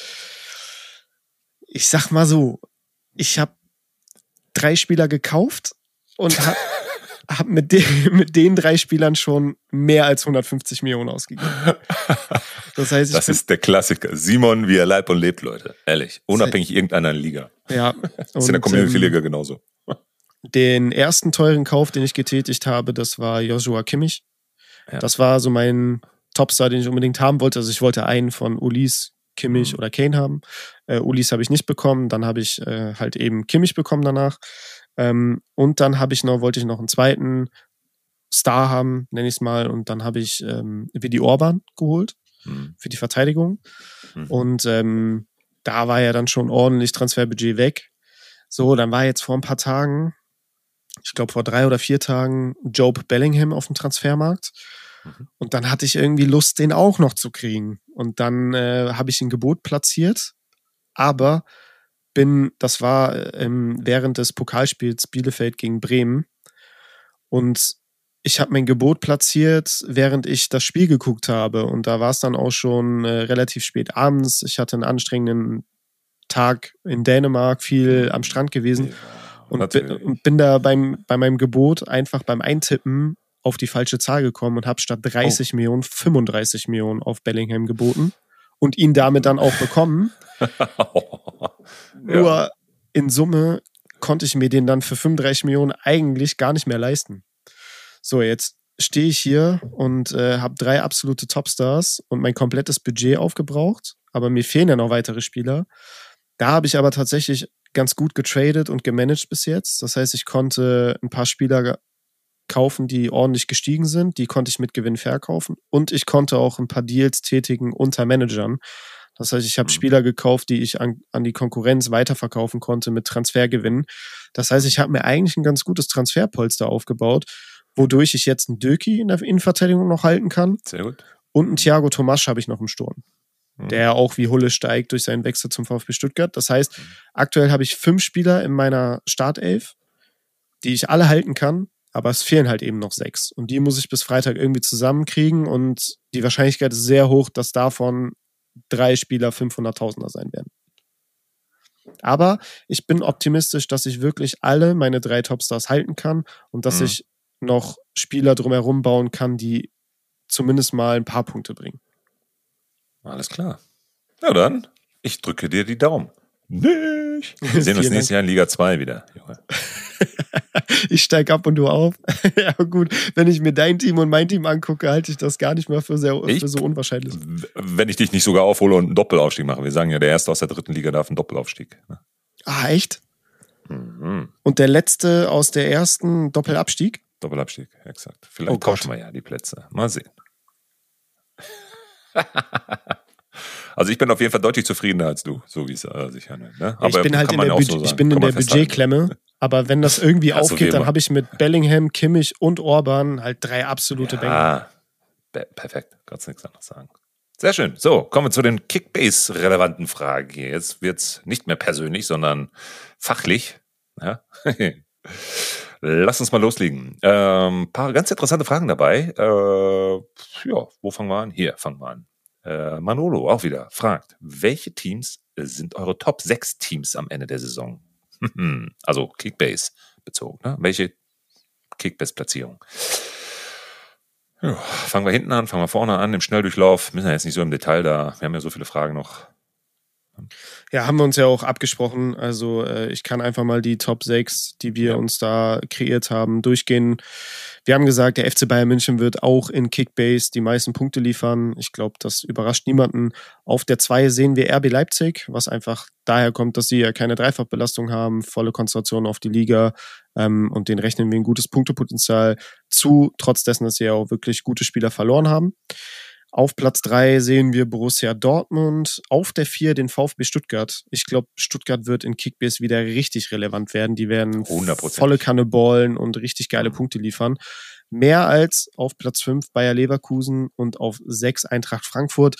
Ich sag mal so, ich habe 3 Spieler gekauft und hab mit den 3 Spielern schon mehr als 150 Millionen ausgegeben. Das heißt, das ist der Klassiker. Simon, wie er leibt und lebt, Leute. Ehrlich. Unabhängig irgendeiner Liga. Ja. Das ist in der Community-Liga genauso. Den ersten teuren Kauf, den ich getätigt habe, das war Joshua Kimmich. Ja. Das war so mein Topstar, den ich unbedingt haben wollte. Also ich wollte einen von Ulis, Kimmich oder Kane haben. Ulis habe ich nicht bekommen. Dann habe ich halt eben Kimmich bekommen danach. Und dann wollte ich noch einen zweiten Star haben, nenne ich es mal. Und dann habe ich Vidi Orban geholt für die Verteidigung. Und da war ja dann schon ordentlich Transferbudget weg. So, dann war jetzt vor ein paar Tagen, ich glaube vor 3 oder 4 Tagen, Jobe Bellingham auf dem Transfermarkt. Und dann hatte ich irgendwie Lust, den auch noch zu kriegen. Und dann habe ich ein Gebot platziert, aber das war während des Pokalspiels Bielefeld gegen Bremen. Und ich habe mein Gebot platziert, während ich das Spiel geguckt habe. Und da war es dann auch schon relativ spät abends. Ich hatte einen anstrengenden Tag in Dänemark, viel am Strand gewesen. Und bin da bei meinem Gebot einfach beim Eintippen auf die falsche Zahl gekommen und habe statt 30 Millionen 35 Millionen auf Bellingham geboten und ihn damit dann auch bekommen. Nur in Summe konnte ich mir den dann für 35 Millionen eigentlich gar nicht mehr leisten. So, jetzt stehe ich hier und habe 3 absolute Topstars und mein komplettes Budget aufgebraucht, aber mir fehlen ja noch weitere Spieler. Da habe ich aber tatsächlich ganz gut getradet und gemanagt bis jetzt. Das heißt, ich konnte ein paar Spieler kaufen, die ordentlich gestiegen sind. Die konnte ich mit Gewinn verkaufen. Und ich konnte auch ein paar Deals tätigen unter Managern. Das heißt, ich habe Spieler gekauft, die ich an die Konkurrenz weiterverkaufen konnte mit Transfergewinn. Das heißt, ich habe mir eigentlich ein ganz gutes Transferpolster aufgebaut, wodurch ich jetzt einen Döki in der Innenverteidigung noch halten kann. Sehr gut. Und einen Thiago Tomasch habe ich noch im Sturm, der auch wie Hulle steigt durch seinen Wechsel zum VfB Stuttgart. Das heißt, aktuell habe ich 5 Spieler in meiner Startelf, die ich alle halten kann, aber es fehlen halt eben noch 6. Und die muss ich bis Freitag irgendwie zusammenkriegen und die Wahrscheinlichkeit ist sehr hoch, dass davon 3 Spieler 500.000er sein werden. Aber ich bin optimistisch, dass ich wirklich alle meine 3 Topstars halten kann und dass ich noch Spieler drumherum bauen kann, die zumindest mal ein paar Punkte bringen. Alles klar. Ja dann, ich drücke dir die Daumen. Nicht. Wir sehen uns nächstes Jahr in Liga 2 wieder, Junge. Ich steige ab und du auf. Ja gut, wenn ich mir dein Team und mein Team angucke, halte ich das gar nicht mehr für so unwahrscheinlich. Wenn ich dich nicht sogar aufhole und einen Doppelaufstieg mache. Wir sagen ja, der Erste aus der 3. Liga darf einen Doppelaufstieg. Ne? Ah, echt? Und der Letzte aus der 1. Doppelabstieg? Doppelabstieg, exakt. Vielleicht tauschen wir ja die Plätze. Mal sehen. Also ich bin auf jeden Fall deutlich zufriedener als du, so wie es sich handelt. Ne? Aber ich bin halt in der Budgetklemme, aber wenn das irgendwie aufgeht, dann habe ich mit Bellingham, Kimmich und Orban halt 3 absolute Bänke. Perfekt, kannst nichts anderes sagen. Sehr schön. So, kommen wir zu den Kickbase-relevanten Fragen hier. Jetzt wird es nicht mehr persönlich, sondern fachlich. Ja? Lass uns mal loslegen. Paar ganz interessante Fragen dabei. Wo fangen wir an? Hier fangen wir an. Manolo auch wieder fragt, welche Teams sind eure Top 6 Teams am Ende der Saison? Also Kickbase bezogen. Ne? Welche Kickbase-Platzierung? Ja, fangen wir hinten an, fangen wir vorne an, im Schnelldurchlauf. Müssen wir jetzt nicht so im Detail da. Wir haben ja so viele Fragen noch. Ja, haben wir uns ja auch abgesprochen. Also ich kann einfach mal die Top 6, die wir uns da kreiert haben, durchgehen. Wir haben gesagt, der FC Bayern München wird auch in Kickbase die meisten Punkte liefern. Ich glaube, das überrascht niemanden. Auf der 2 sehen wir RB Leipzig, was einfach daher kommt, dass sie ja keine Dreifachbelastung haben, volle Konzentration auf die Liga und denen rechnen wir ein gutes Punktepotenzial zu, trotz dessen, dass sie ja auch wirklich gute Spieler verloren haben. Auf Platz 3 sehen wir Borussia Dortmund. Auf der 4 den VfB Stuttgart. Ich glaube, Stuttgart wird in Kickbase wieder richtig relevant werden. Die werden 100%. Volle Kanne ballen und richtig geile Punkte liefern. Mehr als auf Platz 5 Bayer Leverkusen und auf 6 Eintracht Frankfurt.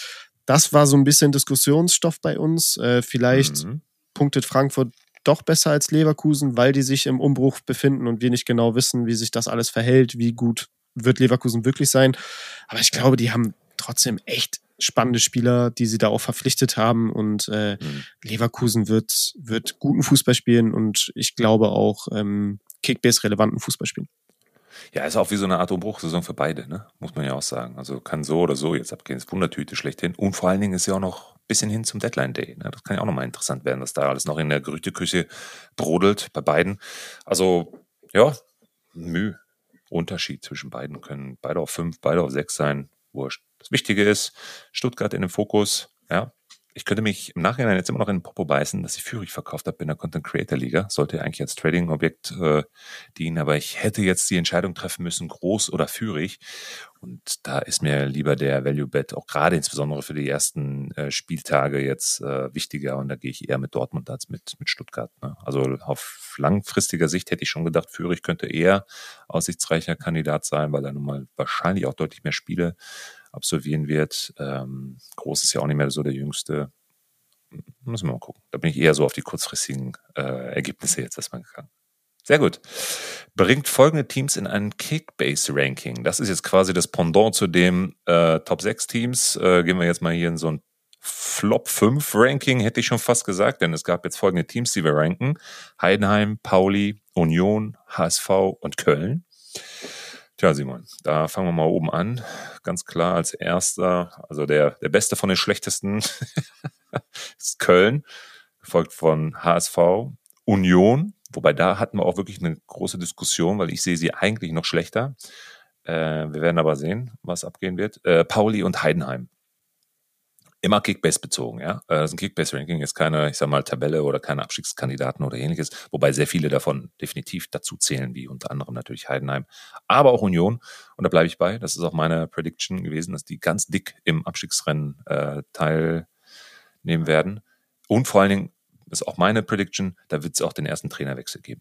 Das war so ein bisschen Diskussionsstoff bei uns. Vielleicht punktet Frankfurt doch besser als Leverkusen, weil die sich im Umbruch befinden und wir nicht genau wissen, wie sich das alles verhält, wie gut wird Leverkusen wirklich sein. Aber ich glaube, die haben trotzdem echt spannende Spieler, die sie da auch verpflichtet haben und Leverkusen wird guten Fußball spielen und ich glaube auch Kickbase-relevanten Fußball spielen. Ja, ist auch wie so eine Art Umbruchsaison für beide, ne? Muss man ja auch sagen. Also kann so oder so jetzt abgehen. Ist Wundertüte schlechthin. Und vor allen Dingen ist ja auch noch ein bisschen hin zum Deadline-Day. Ne? Das kann ja auch nochmal interessant werden, dass da alles noch in der Gerüchteküche brodelt bei beiden. Also, ja, Unterschied zwischen beiden. Können beide auf 5, beide auf 6 sein. Wurscht. Das Wichtige ist, Stuttgart in dem Fokus, ja. Ich könnte mich im Nachhinein jetzt immer noch in den Popo beißen, dass ich Führig verkauft habe in der Content Creator Liga. Sollte eigentlich als Trading-Objekt dienen, aber ich hätte jetzt die Entscheidung treffen müssen, Groß oder Führig. Und da ist mir lieber der Value Bet, auch gerade insbesondere für die ersten Spieltage jetzt wichtiger. Und da gehe ich eher mit Dortmund als mit Stuttgart. Ne? Also auf langfristiger Sicht hätte ich schon gedacht, Führig könnte eher aussichtsreicher Kandidat sein, weil er nun mal wahrscheinlich auch deutlich mehr Spiele absolvieren wird. Groß ist ja auch nicht mehr so der Jüngste. Müssen wir mal gucken. Da bin ich eher so auf die kurzfristigen Ergebnisse jetzt erstmal gegangen. Sehr gut. Bringt folgende Teams in ein Kickbase-Ranking. Das ist jetzt quasi das Pendant zu dem Top 6 Teams. Gehen wir jetzt mal hier in so ein Flop 5 Ranking, hätte ich schon fast gesagt, denn es gab jetzt folgende Teams, die wir ranken. Heidenheim, Pauli, Union, HSV und Köln. Tja, Simon, da fangen wir mal oben an. Ganz klar als erster, also der Beste von den Schlechtesten ist Köln, gefolgt von HSV, Union, wobei da hatten wir auch wirklich eine große Diskussion, weil ich sehe sie eigentlich noch schlechter. Wir werden aber sehen, was abgehen wird. Pauli und Heidenheim. Immer Kickbase bezogen, ja. Das ist ein Kickbase-Ranking, ist keine, ich sag mal, Tabelle oder keine Abstiegskandidaten oder ähnliches, wobei sehr viele davon definitiv dazu zählen, wie unter anderem natürlich Heidenheim, aber auch Union. Und da bleibe ich bei. Das ist auch meine Prediction gewesen, dass die ganz dick im Abstiegsrennen teilnehmen werden. Und vor allen Dingen ist auch meine Prediction, da wird es auch den ersten Trainerwechsel geben.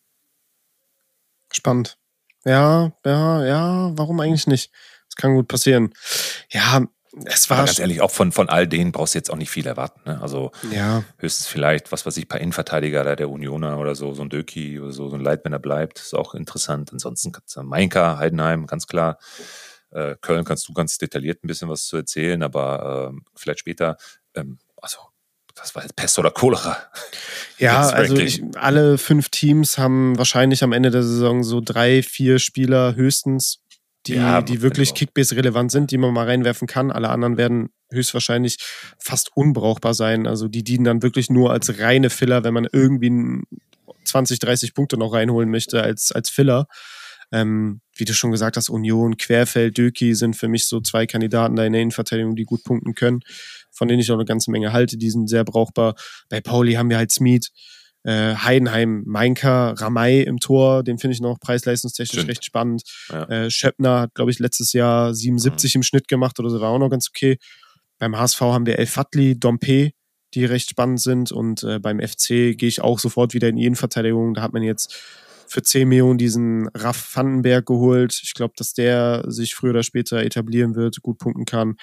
Spannend. Ja, warum eigentlich nicht? Das kann gut passieren. Ja, es war. Aber ganz ehrlich, auch von all denen brauchst du jetzt auch nicht viel erwarten. Ne? Also höchstens vielleicht, was weiß ich, ein paar Innenverteidiger der Unioner oder so ein Döki oder so ein Leid, wenn er bleibt, ist auch interessant. Ansonsten kannst du Mainka, Heidenheim, ganz klar. Köln kannst du ganz detailliert ein bisschen was zu erzählen, aber vielleicht später, also das war jetzt Pest oder Cholera. Ja, also alle 5 Teams haben wahrscheinlich am Ende der Saison so 3, 4 Spieler höchstens, die wirklich Kickbase-relevant sind, die man mal reinwerfen kann. Alle anderen werden höchstwahrscheinlich fast unbrauchbar sein. Also die dienen dann wirklich nur als reine Filler, wenn man irgendwie 20, 30 Punkte noch reinholen möchte als Filler. Wie du schon gesagt hast, Union, Querfeld, Döki sind für mich so 2 Kandidaten da in der Innenverteidigung, die gut punkten können, von denen ich auch eine ganze Menge halte. Die sind sehr brauchbar. Bei Pauli haben wir halt Smith, Heidenheim, Mainka, Ramay im Tor, den finde ich noch preis-leistungstechnisch recht spannend. Ja. Schöppner hat, glaube ich, letztes Jahr 77 im Schnitt gemacht oder so, war auch noch ganz okay. Beim HSV haben wir El Fadli, Dompe, die recht spannend sind und beim FC gehe ich auch sofort wieder in die Innenverteidigung. Da hat man jetzt für 10 Millionen diesen Raff Vandenberg geholt. Ich glaube, dass der sich früher oder später etablieren wird, gut punkten kann.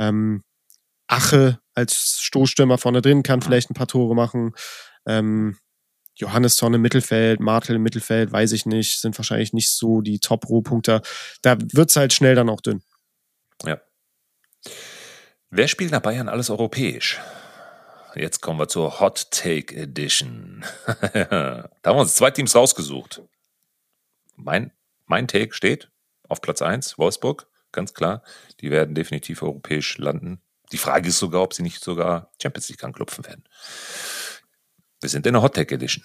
Ache als Stoßstürmer vorne drin kann vielleicht ein paar Tore machen. Johannesson im Mittelfeld, Martel im Mittelfeld, weiß ich nicht, sind wahrscheinlich nicht so die Top-Rohpunkter. Da wird es halt schnell dann auch dünn. Ja. Wer spielt nach Bayern alles europäisch? Jetzt kommen wir zur Hot Take Edition. Da haben wir uns 2 Teams rausgesucht. Mein Take steht auf Platz 1, Wolfsburg, ganz klar. Die werden definitiv europäisch landen. Die Frage ist sogar, ob sie nicht sogar Champions League anklopfen werden. Wir sind in der Hot Take Edition.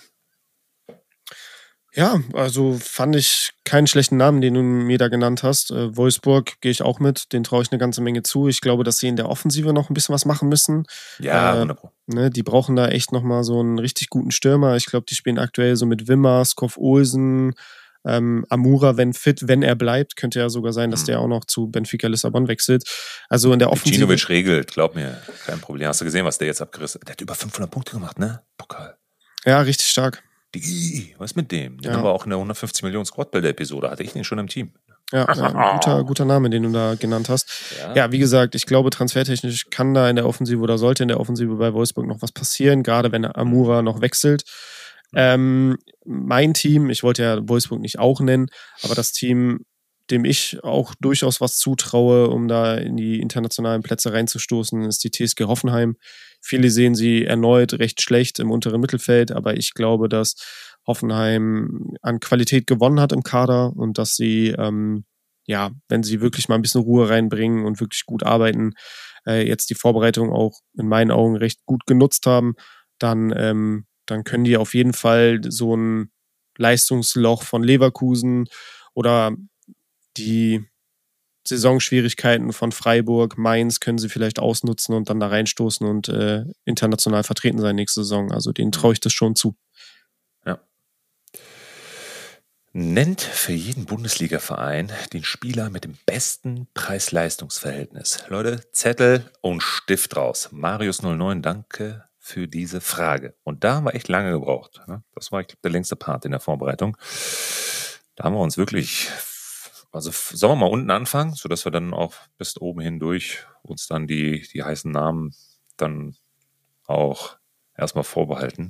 Ja, also fand ich keinen schlechten Namen, den du mir da genannt hast. Wolfsburg gehe ich auch mit, den traue ich eine ganze Menge zu. Ich glaube, dass sie in der Offensive noch ein bisschen was machen müssen. Ja, wunderbar. Die brauchen da echt nochmal so einen richtig guten Stürmer. Ich glaube, die spielen aktuell so mit Wimmer, Skov Olsen, Amura, wenn er bleibt, könnte ja sogar sein, dass der auch noch zu Benfica Lissabon wechselt. Also in der Offensive. Ginovic regelt, glaub mir, kein Problem. Hast du gesehen, was der jetzt abgerissen hat? Der hat über 500 Punkte gemacht, ne? Pokal. Ja, richtig stark. Was ist mit dem? Den haben wir auch in der 150 Millionen Squad-Builder-Episode, hatte ich den schon im Team. Ja, guter Name, den du da genannt hast. Ja, wie gesagt, ich glaube, transfertechnisch kann da in der Offensive oder sollte in der Offensive bei Wolfsburg noch was passieren, gerade wenn Amura noch wechselt. Mein Team, ich wollte ja Wolfsburg nicht auch nennen, aber das Team, dem ich auch durchaus was zutraue, um da in die internationalen Plätze reinzustoßen, ist die TSG Hoffenheim. Viele sehen sie erneut recht schlecht im unteren Mittelfeld, aber ich glaube, dass Hoffenheim an Qualität gewonnen hat im Kader und dass sie, wenn sie wirklich mal ein bisschen Ruhe reinbringen und wirklich gut arbeiten, jetzt die Vorbereitung auch in meinen Augen recht gut genutzt haben, dann können die auf jeden Fall so ein Leistungsloch von Leverkusen oder die Saisonschwierigkeiten von Freiburg, Mainz können sie vielleicht ausnutzen und dann da reinstoßen und international vertreten sein nächste Saison. Also denen traue ich das schon zu. Ja. Nennt für jeden Bundesliga-Verein den Spieler mit dem besten Preis-Leistungs-Verhältnis. Leute, Zettel und Stift raus. Marius09, danke für diese Frage. Und da haben wir echt lange gebraucht. Das war, ich glaube, der längste Part in der Vorbereitung. Da haben wir uns wirklich, also sollen wir mal unten anfangen, sodass wir dann auch bis oben hindurch uns dann die heißen Namen dann auch erstmal vorbehalten.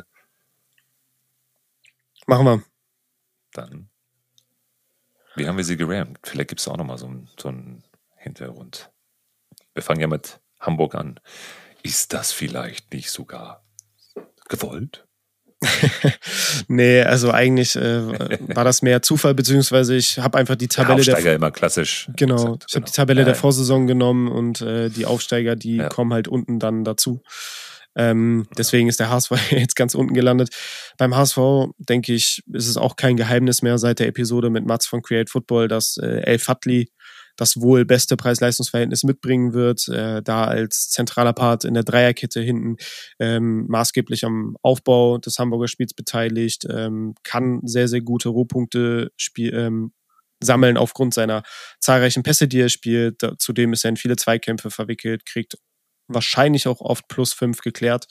Machen wir. Dann, wie haben wir sie gerankt? Vielleicht gibt es auch nochmal so einen Hintergrund. Wir fangen ja mit Hamburg an. Ist das vielleicht nicht sogar gewollt? Nee, also eigentlich war das mehr Zufall, beziehungsweise ich habe einfach die Tabelle der Aufsteiger immer klassisch. Genau, ich habe die Tabelle der Vorsaison genommen und die Aufsteiger, die kommen halt unten dann dazu. Deswegen ist der HSV jetzt ganz unten gelandet. Beim HSV, denke ich, ist es auch kein Geheimnis mehr seit der Episode mit Mats von Create Football, dass El Fadli das wohl beste Preis-Leistungs-Verhältnis mitbringen wird, da als zentraler Part in der Dreierkette hinten maßgeblich am Aufbau des Hamburger Spiels beteiligt, kann sehr, sehr gute Rohpunkte sammeln aufgrund seiner zahlreichen Pässe, die er spielt. Zudem ist er in viele Zweikämpfe verwickelt, kriegt wahrscheinlich auch oft +5 geklärt.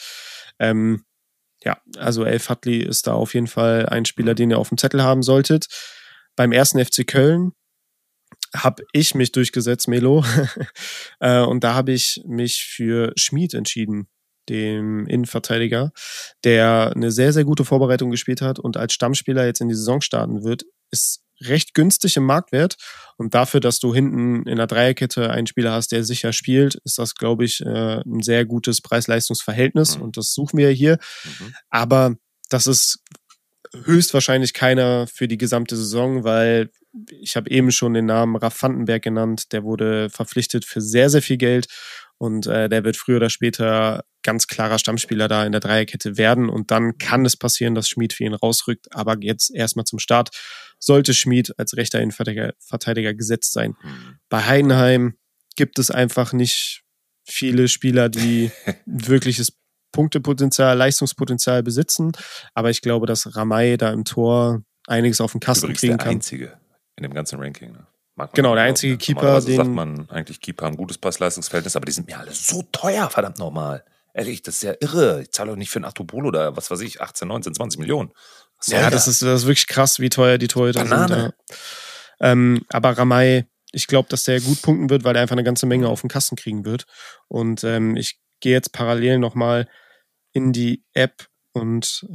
Also El Fadli ist da auf jeden Fall ein Spieler, den ihr auf dem Zettel haben solltet. Beim 1. FC Köln habe ich mich durchgesetzt, Melo. Und da habe ich mich für Schmid entschieden, dem Innenverteidiger, der eine sehr, sehr gute Vorbereitung gespielt hat und als Stammspieler jetzt in die Saison starten wird, ist recht günstig im Marktwert. Und dafür, dass du hinten in der Dreierkette einen Spieler hast, der sicher spielt, ist das, glaube ich, ein sehr gutes Preis-Leistungs-Verhältnis. Und das suchen wir hier. Aber das ist höchstwahrscheinlich keiner für die gesamte Saison, weil ich habe eben schon den Namen Ralf Vandenberg genannt, der wurde verpflichtet für sehr, sehr viel Geld und der wird früher oder später ganz klarer Stammspieler da in der Dreierkette werden und dann kann es passieren, dass Schmid für ihn rausrückt, aber jetzt erstmal zum Start sollte Schmid als rechter Innenverteidiger gesetzt sein. Bei Heidenheim gibt es einfach nicht viele Spieler, die wirkliches Punktepotenzial, Leistungspotenzial besitzen, aber ich glaube, dass Ramay da im Tor einiges auf den Kasten übrigens kriegen der kann. Einzige in dem ganzen Ranking. Ne? Genau, der einzige Keeper, den sagt man eigentlich, Keeper haben ein gutes Preis-Leistungsverhältnis, aber die sind mir alle so teuer, verdammt nochmal. Ehrlich, das ist ja irre. Ich zahle doch nicht für einen Artobolo oder was weiß ich, 18, 19, 20 Millionen. Ja, das ist wirklich krass, wie teuer die Torhüter sind. Ja. Aber Ramay, ich glaube, dass der gut punkten wird, weil er einfach eine ganze Menge auf den Kasten kriegen wird. Und ich gehe jetzt parallel nochmal in die App und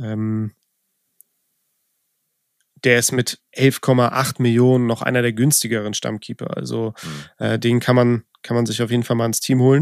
der ist mit 11,8 Millionen noch einer der günstigeren Stammkeeper. Also den kann man sich auf jeden Fall mal ins Team holen.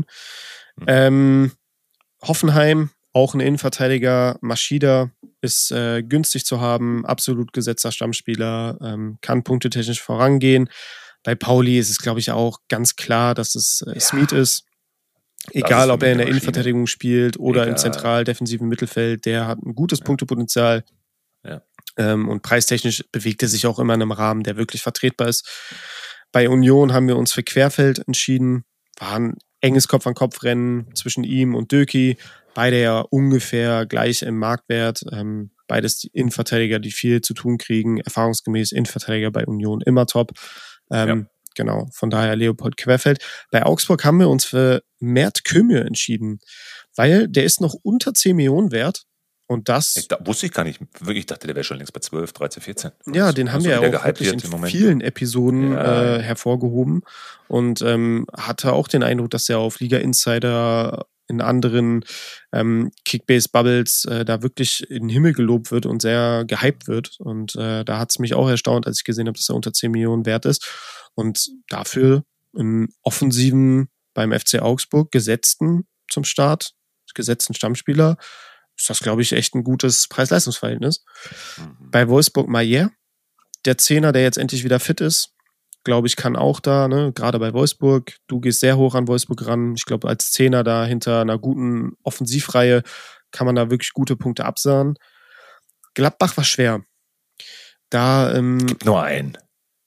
Hoffenheim, auch ein Innenverteidiger, Maschida ist günstig zu haben, absolut gesetzter Stammspieler, kann punktetechnisch vorangehen. Bei Pauli ist es, glaube ich, auch ganz klar, dass es Schmid ist. Egal, ob er in der Innenverteidigung spielt oder im zentral-defensiven Mittelfeld, der hat ein gutes Punktepotenzial. Ja. Und preistechnisch bewegt er sich auch immer in einem Rahmen, der wirklich vertretbar ist. Bei Union haben wir uns für Querfeld entschieden. War ein enges Kopf-an-Kopf-Rennen zwischen ihm und Döki. Beide ja ungefähr gleich im Marktwert. Beides die Innenverteidiger, die viel zu tun kriegen. Erfahrungsgemäß Innenverteidiger bei Union immer top. Genau, von daher Leopold Querfeld. Bei Augsburg haben wir uns für Mert Kömür entschieden, weil der ist noch unter 10 Millionen wert Und das... Wusste ich gar nicht. Ich dachte, der wäre schon längst bei 12, 13, 14. Ja, den haben wir ja auch wirklich in vielen Episoden hervorgehoben. Und hatte auch den Eindruck, dass er auf Liga Insider in anderen Kickbase-Bubbles da wirklich in den Himmel gelobt wird und sehr gehypt wird. Und da hat es mich auch erstaunt, als ich gesehen habe, dass er unter 10 Millionen wert ist. Und dafür einen offensiven, beim FC Augsburg gesetzten zum Start, gesetzten Stammspieler, ist das, glaube ich, echt ein gutes Preis-Leistungs-Verhältnis. Bei Wolfsburg Maier, der Zehner, der jetzt endlich wieder fit ist, glaube ich, kann auch da, ne, gerade bei Wolfsburg, du gehst sehr hoch an Wolfsburg ran. Ich glaube, als Zehner da hinter einer guten Offensivreihe kann man da wirklich gute Punkte absahen. Gladbach war schwer. Da gibt nur einen.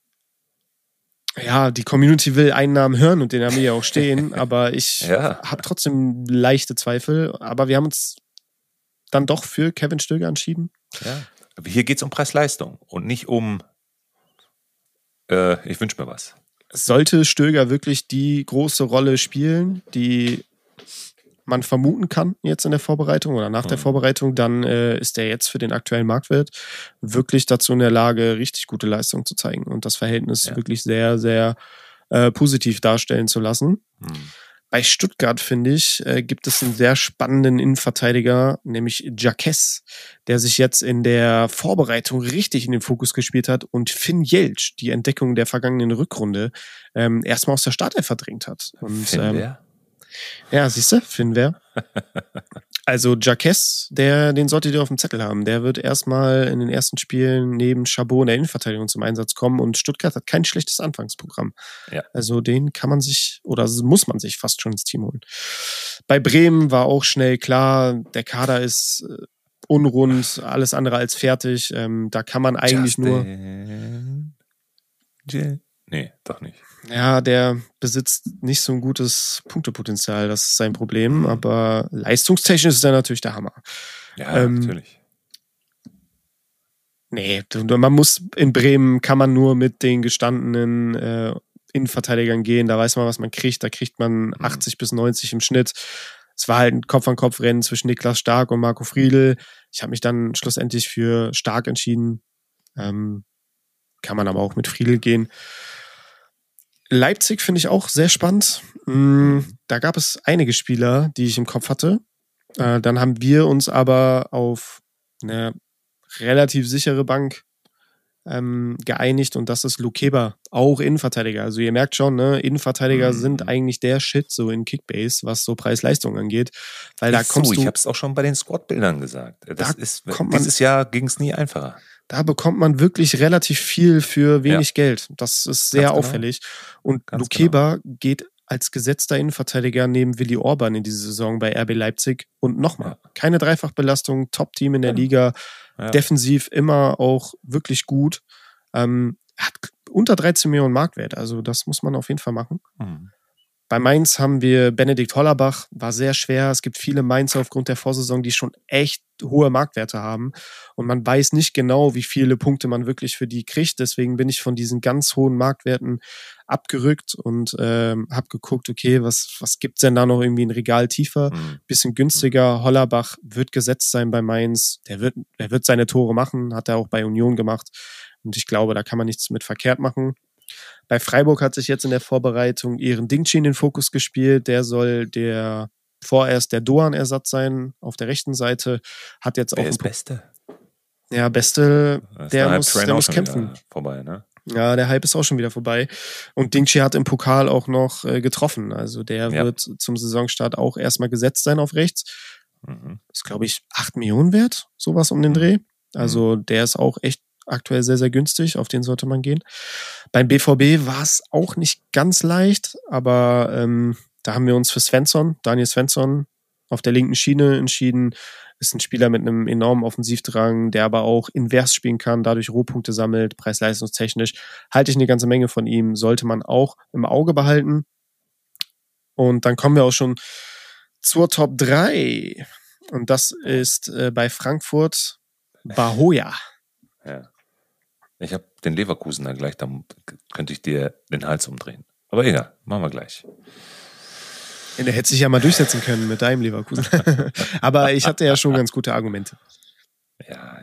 Ja, die Community will einen Namen hören und den haben wir ja auch stehen, aber ich habe trotzdem leichte Zweifel. Aber wir haben uns dann doch für Kevin Stöger entschieden. Ja, aber hier geht es um Preis-Leistung und nicht um ich wünsche mir was. Sollte Stöger wirklich die große Rolle spielen, die man vermuten kann jetzt in der Vorbereitung oder nach der Vorbereitung, dann ist er jetzt für den aktuellen Marktwert wirklich dazu in der Lage, richtig gute Leistung zu zeigen und das Verhältnis wirklich sehr, sehr positiv darstellen zu lassen. Bei Stuttgart, finde ich, gibt es einen sehr spannenden Innenverteidiger, nämlich Jacques, der sich jetzt in der Vorbereitung richtig in den Fokus gespielt hat und Finn Jeltsch, die Entdeckung der vergangenen Rückrunde, erstmal aus der Startelf verdrängt hat. Und, Finn wer? Ja, siehst du, Finn wer? Also Jacques, den solltet ihr auf dem Zettel haben. Der wird erstmal in den ersten Spielen neben Chabot in der Innenverteidigung zum Einsatz kommen und Stuttgart hat kein schlechtes Anfangsprogramm. Ja. Also den kann man sich oder muss man sich fast schon ins Team holen. Bei Bremen war auch schnell klar, der Kader ist unrund, alles andere als fertig. Da kann man eigentlich Nee, doch nicht. Ja, der besitzt nicht so ein gutes Punktepotenzial, das ist sein Problem, aber leistungstechnisch ist er natürlich der Hammer. Ja, natürlich. Nee, in Bremen kann man nur mit den gestandenen Innenverteidigern gehen, da weiß man, was man kriegt, da kriegt man 80 bis 90 im Schnitt. Es war halt ein Kopf-an-Kopf-Rennen zwischen Niklas Stark und Marco Friedl. Ich habe mich dann schlussendlich für Stark entschieden. Kann man aber auch mit Friedl gehen. Leipzig finde ich auch sehr spannend. Da gab es einige Spieler, die ich im Kopf hatte. Dann haben wir uns aber auf eine relativ sichere Bank geeinigt und das ist Lukeba, auch Innenverteidiger. Also ihr merkt schon, ne, Innenverteidiger sind eigentlich der Shit so in Kickbase, was so Preis-Leistung angeht. Weil da kommst du. Ich habe es auch schon bei den Squad-Bildern gesagt. Dieses Jahr ging es nie einfacher. Da bekommt man wirklich relativ viel für wenig Geld. Das ist sehr auffällig. Und Lukeba geht als gesetzter Innenverteidiger neben Willi Orban in diese Saison bei RB Leipzig. Und nochmal, keine Dreifachbelastung, Top-Team in der Liga, defensiv immer auch wirklich gut. Hat unter 13 Millionen Marktwert, also das muss man auf jeden Fall machen. Bei Mainz haben wir Benedikt Hollerbach, war sehr schwer. Es gibt viele Mainzer aufgrund der Vorsaison, die schon echt hohe Marktwerte haben. Und man weiß nicht genau, wie viele Punkte man wirklich für die kriegt. Deswegen bin ich von diesen ganz hohen Marktwerten abgerückt und habe geguckt, okay, was gibt's denn da noch irgendwie ein Regal tiefer? Bisschen günstiger. Hollerbach wird gesetzt sein bei Mainz. Er wird seine Tore machen, hat er auch bei Union gemacht. Und ich glaube, da kann man nichts mit verkehrt machen. Bei Freiburg hat sich jetzt in der Vorbereitung Ehren Dingchi in den Fokus gespielt. Der soll vorerst der Doan-Ersatz sein auf der rechten Seite. Hat jetzt auch Beste. Ja, Beste, der muss kämpfen. Vorbei, ne? Ja, der Hype ist auch schon wieder vorbei. Und Dingchi hat im Pokal auch noch getroffen. Also der wird zum Saisonstart auch erstmal gesetzt sein auf rechts. Ist, glaube ich, 8 Millionen wert, sowas um den Dreh. Also der ist auch echt aktuell sehr, sehr günstig, auf den sollte man gehen. Beim BVB war es auch nicht ganz leicht, aber da haben wir uns für Daniel Svensson auf der linken Schiene entschieden. Ist ein Spieler mit einem enormen Offensivdrang, der aber auch invers spielen kann, dadurch Rohpunkte sammelt, preis-leistungstechnisch. Halte ich eine ganze Menge von ihm, sollte man auch im Auge behalten. Und dann kommen wir auch schon zur Top 3. Und das ist bei Frankfurt Bahoya. Ja. Ich habe den Leverkusener gleich, da könnte ich dir den Hals umdrehen. Aber egal, machen wir gleich. Ja, der hätte sich ja mal durchsetzen können mit deinem Leverkusen. Aber ich hatte ja schon ganz gute Argumente. Ja.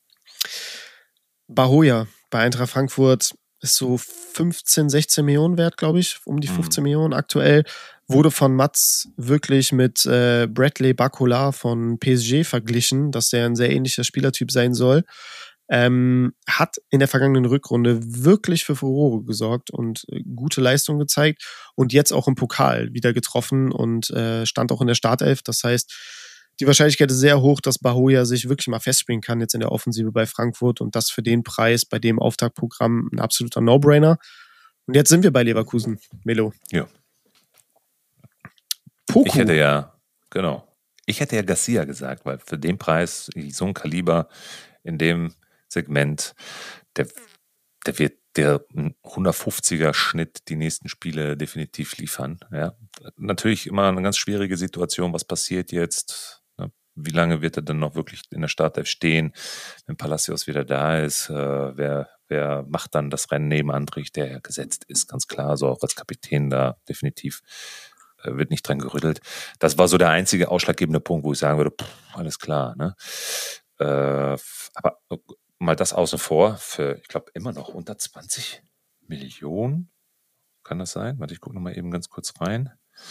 Bahoja bei Eintracht Frankfurt ist so 15, 16 Millionen wert, glaube ich, um die 15 Millionen aktuell. Wurde von Mats wirklich mit Bradley Barcola von PSG verglichen, dass der ein sehr ähnlicher Spielertyp sein soll. Hat in der vergangenen Rückrunde wirklich für Furore gesorgt und gute Leistung gezeigt und jetzt auch im Pokal wieder getroffen und stand auch in der Startelf. Das heißt, die Wahrscheinlichkeit ist sehr hoch, dass Bahoja sich wirklich mal festspielen kann jetzt in der Offensive bei Frankfurt und das für den Preis bei dem Auftaktprogramm ein absoluter No-Brainer. Und jetzt sind wir bei Leverkusen, Melo. Ja. Poku. Ich hätte ja Garcia gesagt, weil für den Preis, so ein Kaliber in dem Segment, der wird der 150er Schnitt die nächsten Spiele definitiv liefern. Ja. Natürlich immer eine ganz schwierige Situation, was passiert jetzt? Wie lange wird er denn noch wirklich in der Startelf stehen, wenn Palacios wieder da ist? Wer macht dann das Rennen neben Andrich, der ja gesetzt ist, ganz klar, so auch als Kapitän da definitiv wird nicht dran gerüttelt. Das war so der einzige ausschlaggebende Punkt, wo ich sagen würde, alles klar. Ne? Aber mal das außen vor, für, ich glaube, immer noch unter 20 Millionen. Kann das sein? Warte, ich gucke nochmal eben ganz kurz rein.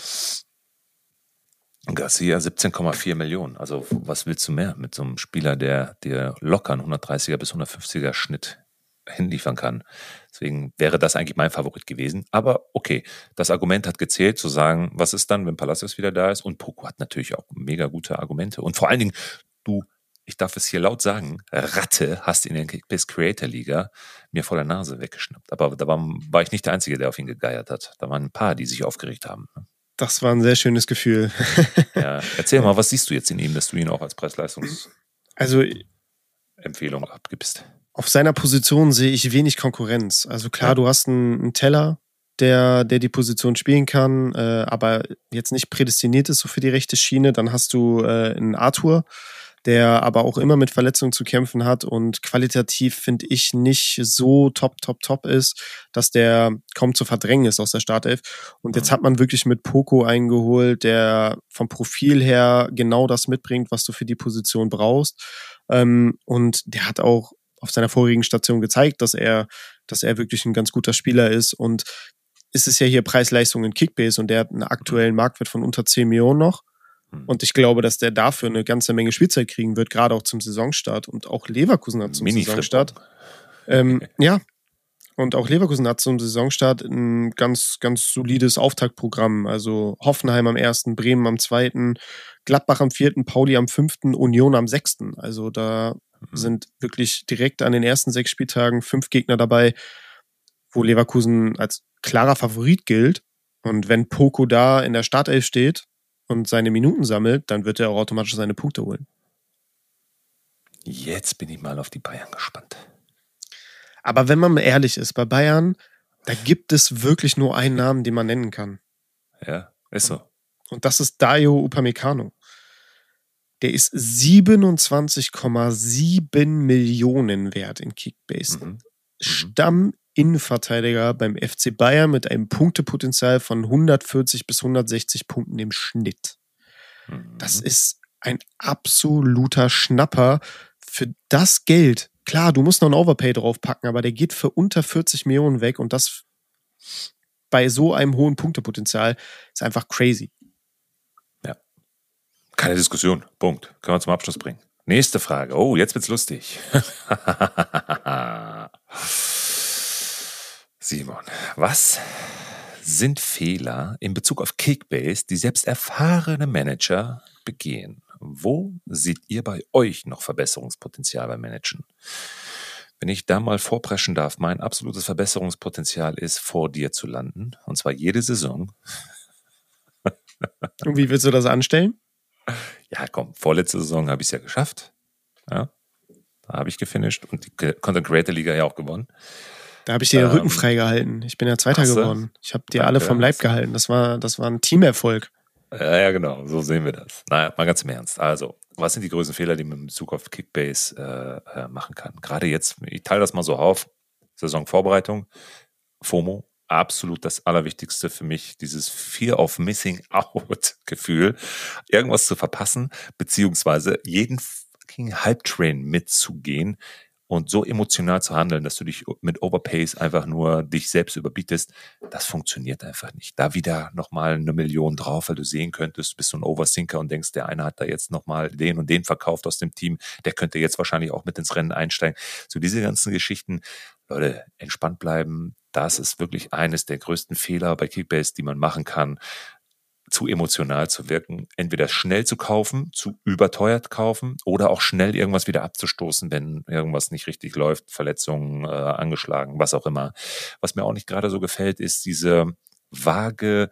Garcia 17,4 Millionen. Also was willst du mehr mit so einem Spieler, der dir locker einen 130er bis 150er Schnitt hinliefern kann? Deswegen wäre das eigentlich mein Favorit gewesen. Aber okay, das Argument hat gezählt, zu sagen, was ist dann, wenn Palacios wieder da ist? Und Poku hat natürlich auch mega gute Argumente. Und vor allen Dingen, ich darf es hier laut sagen, Ratte hast in der Kickbase Creator Liga mir vor der Nase weggeschnappt. Aber da war ich nicht der Einzige, der auf ihn gegeiert hat. Da waren ein paar, die sich aufgeregt haben. Das war ein sehr schönes Gefühl. Ja, erzähl mal, was siehst du jetzt in ihm, dass du ihn auch als Preis-Leistungs-Empfehlung abgibst? Auf seiner Position sehe ich wenig Konkurrenz. Also klar, du hast einen Teller, der die Position spielen kann, aber jetzt nicht prädestiniert ist so für die rechte Schiene. Dann hast du einen Arthur, der aber auch immer mit Verletzungen zu kämpfen hat und qualitativ, finde ich, nicht so top ist, dass der kaum zu verdrängen ist aus der Startelf. Und jetzt hat man wirklich mit Poku eingeholt, der vom Profil her genau das mitbringt, was du für die Position brauchst. Und der hat auch auf seiner vorigen Station gezeigt, dass er wirklich ein ganz guter Spieler ist. Und es ist ja hier Preis-Leistung in Kickbase und der hat einen aktuellen Marktwert von unter 10 Millionen noch. Und ich glaube, dass der dafür eine ganze Menge Spielzeit kriegen wird, gerade auch zum Saisonstart. Und auch Leverkusen hat zum Saisonstart. Ja. Und auch Leverkusen hat zum Saisonstart ein ganz, ganz solides Auftaktprogramm. Also Hoffenheim am 1., Bremen am 2., Gladbach am 4., Pauli am 5., Union am 6. Also da sind wirklich direkt an den ersten 6 Spieltagen 5 Gegner dabei, wo Leverkusen als klarer Favorit gilt. Und wenn Poku da in der Startelf steht und seine Minuten sammelt, dann wird er auch automatisch seine Punkte holen. Jetzt bin ich mal auf die Bayern gespannt. Aber wenn man ehrlich ist, bei Bayern, da gibt es wirklich nur einen Namen, den man nennen kann. Ja, ist so. Und das ist Dayo Upamecano. Der ist 27,7 Millionen wert in Kickbase. Stamm-Innenverteidiger beim FC Bayern mit einem Punktepotenzial von 140 bis 160 Punkten im Schnitt. Das ist ein absoluter Schnapper für das Geld. Klar, du musst noch einen Overpay draufpacken, aber der geht für unter 40 Millionen weg und das bei so einem hohen Punktepotenzial ist einfach crazy. Ja. Keine Diskussion. Punkt. Können wir zum Abschluss bringen. Nächste Frage. Oh, jetzt wird's lustig. Simon, was sind Fehler in Bezug auf Kickbase, die selbst erfahrene Manager begehen? Wo seht ihr bei euch noch Verbesserungspotenzial beim Managen? Wenn ich da mal vorpreschen darf, mein absolutes Verbesserungspotenzial ist, vor dir zu landen. Und zwar jede Saison. Und wie willst du das anstellen? Ja, komm, vorletzte Saison habe ich es ja geschafft. Ja, da habe ich gefinisht und die Content Creator Liga ja auch gewonnen. Da habe ich dir den Rücken freigehalten. Ich bin ja Zweiter geworden. Ich habe dir alle vom Leib gehalten. Das war ein Teamerfolg. Ja, genau, so sehen wir das. Naja, mal ganz im Ernst. Also, was sind die größten Fehler, die man in Bezug auf Kickbase machen kann? Gerade jetzt, ich teile das mal so auf, Saisonvorbereitung, FOMO, absolut das Allerwichtigste für mich, dieses Fear of Missing Out Gefühl, irgendwas zu verpassen, beziehungsweise jeden fucking Hype-Train mitzugehen und so emotional zu handeln, dass du dich mit Overpays einfach nur dich selbst überbietest, das funktioniert einfach nicht. Da wieder nochmal 1 Million drauf, weil du sehen könntest, du bist so ein Overthinker und denkst, der eine hat da jetzt nochmal den und den verkauft aus dem Team, der könnte jetzt wahrscheinlich auch mit ins Rennen einsteigen. So diese ganzen Geschichten, Leute, entspannt bleiben, das ist wirklich eines der größten Fehler bei Kickbase, die man machen kann, zu emotional zu wirken, entweder schnell zu kaufen, zu überteuert kaufen oder auch schnell irgendwas wieder abzustoßen, wenn irgendwas nicht richtig läuft, Verletzungen, angeschlagen, was auch immer. Was mir auch nicht gerade so gefällt, ist diese vage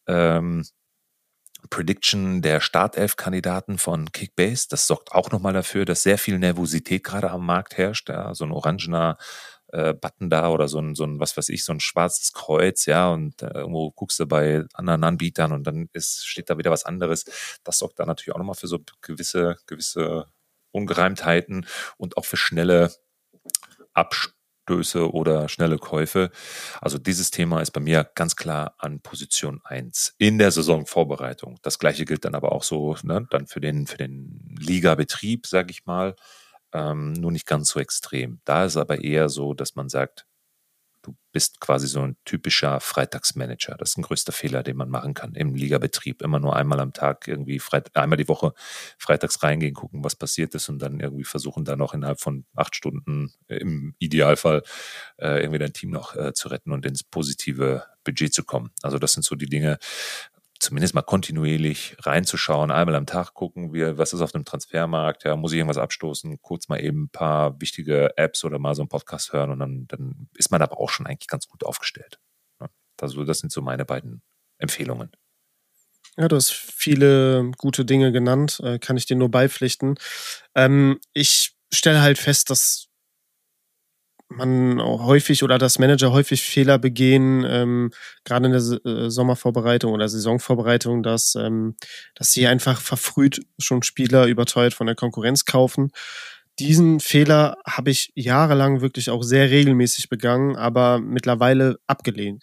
Prediction der Startelf-Kandidaten von Kickbase. Das sorgt auch nochmal dafür, dass sehr viel Nervosität gerade am Markt herrscht. Ja, so ein orangener Button da oder so ein, was weiß ich, so ein schwarzes Kreuz, ja, und irgendwo guckst du bei anderen Anbietern und dann steht da wieder was anderes. Das sorgt da natürlich auch nochmal für so gewisse Ungereimtheiten und auch für schnelle Abstöße oder schnelle Käufe. Also dieses Thema ist bei mir ganz klar an Position 1 in der Saisonvorbereitung. Das gleiche gilt dann aber auch so, ne, dann für den Ligabetrieb, sage ich mal. Nur nicht ganz so extrem. Da ist aber eher so, dass man sagt, du bist quasi so ein typischer Freitagsmanager. Das ist ein größter Fehler, den man machen kann im Ligabetrieb. Immer nur einmal am Tag irgendwie einmal die Woche freitags reingehen, gucken, was passiert ist und dann irgendwie versuchen, da noch innerhalb von 8 Stunden im Idealfall irgendwie dein Team noch zu retten und ins positive Budget zu kommen. Also das sind so die Dinge, zumindest mal kontinuierlich reinzuschauen, einmal am Tag gucken, was ist auf dem Transfermarkt, ja, muss ich irgendwas abstoßen, kurz mal eben ein paar wichtige Apps oder mal so einen Podcast hören und dann ist man aber auch schon eigentlich ganz gut aufgestellt. Also das sind so meine beiden Empfehlungen. Ja, du hast viele gute Dinge genannt, kann ich dir nur beipflichten. Ich stelle halt fest, dass man auch häufig oder dass Manager häufig Fehler begehen, gerade in der Sommervorbereitung oder Saisonvorbereitung, dass sie einfach verfrüht schon Spieler überteuert von der Konkurrenz kaufen. Diesen Fehler habe ich jahrelang wirklich auch sehr regelmäßig begangen, aber mittlerweile abgelegt.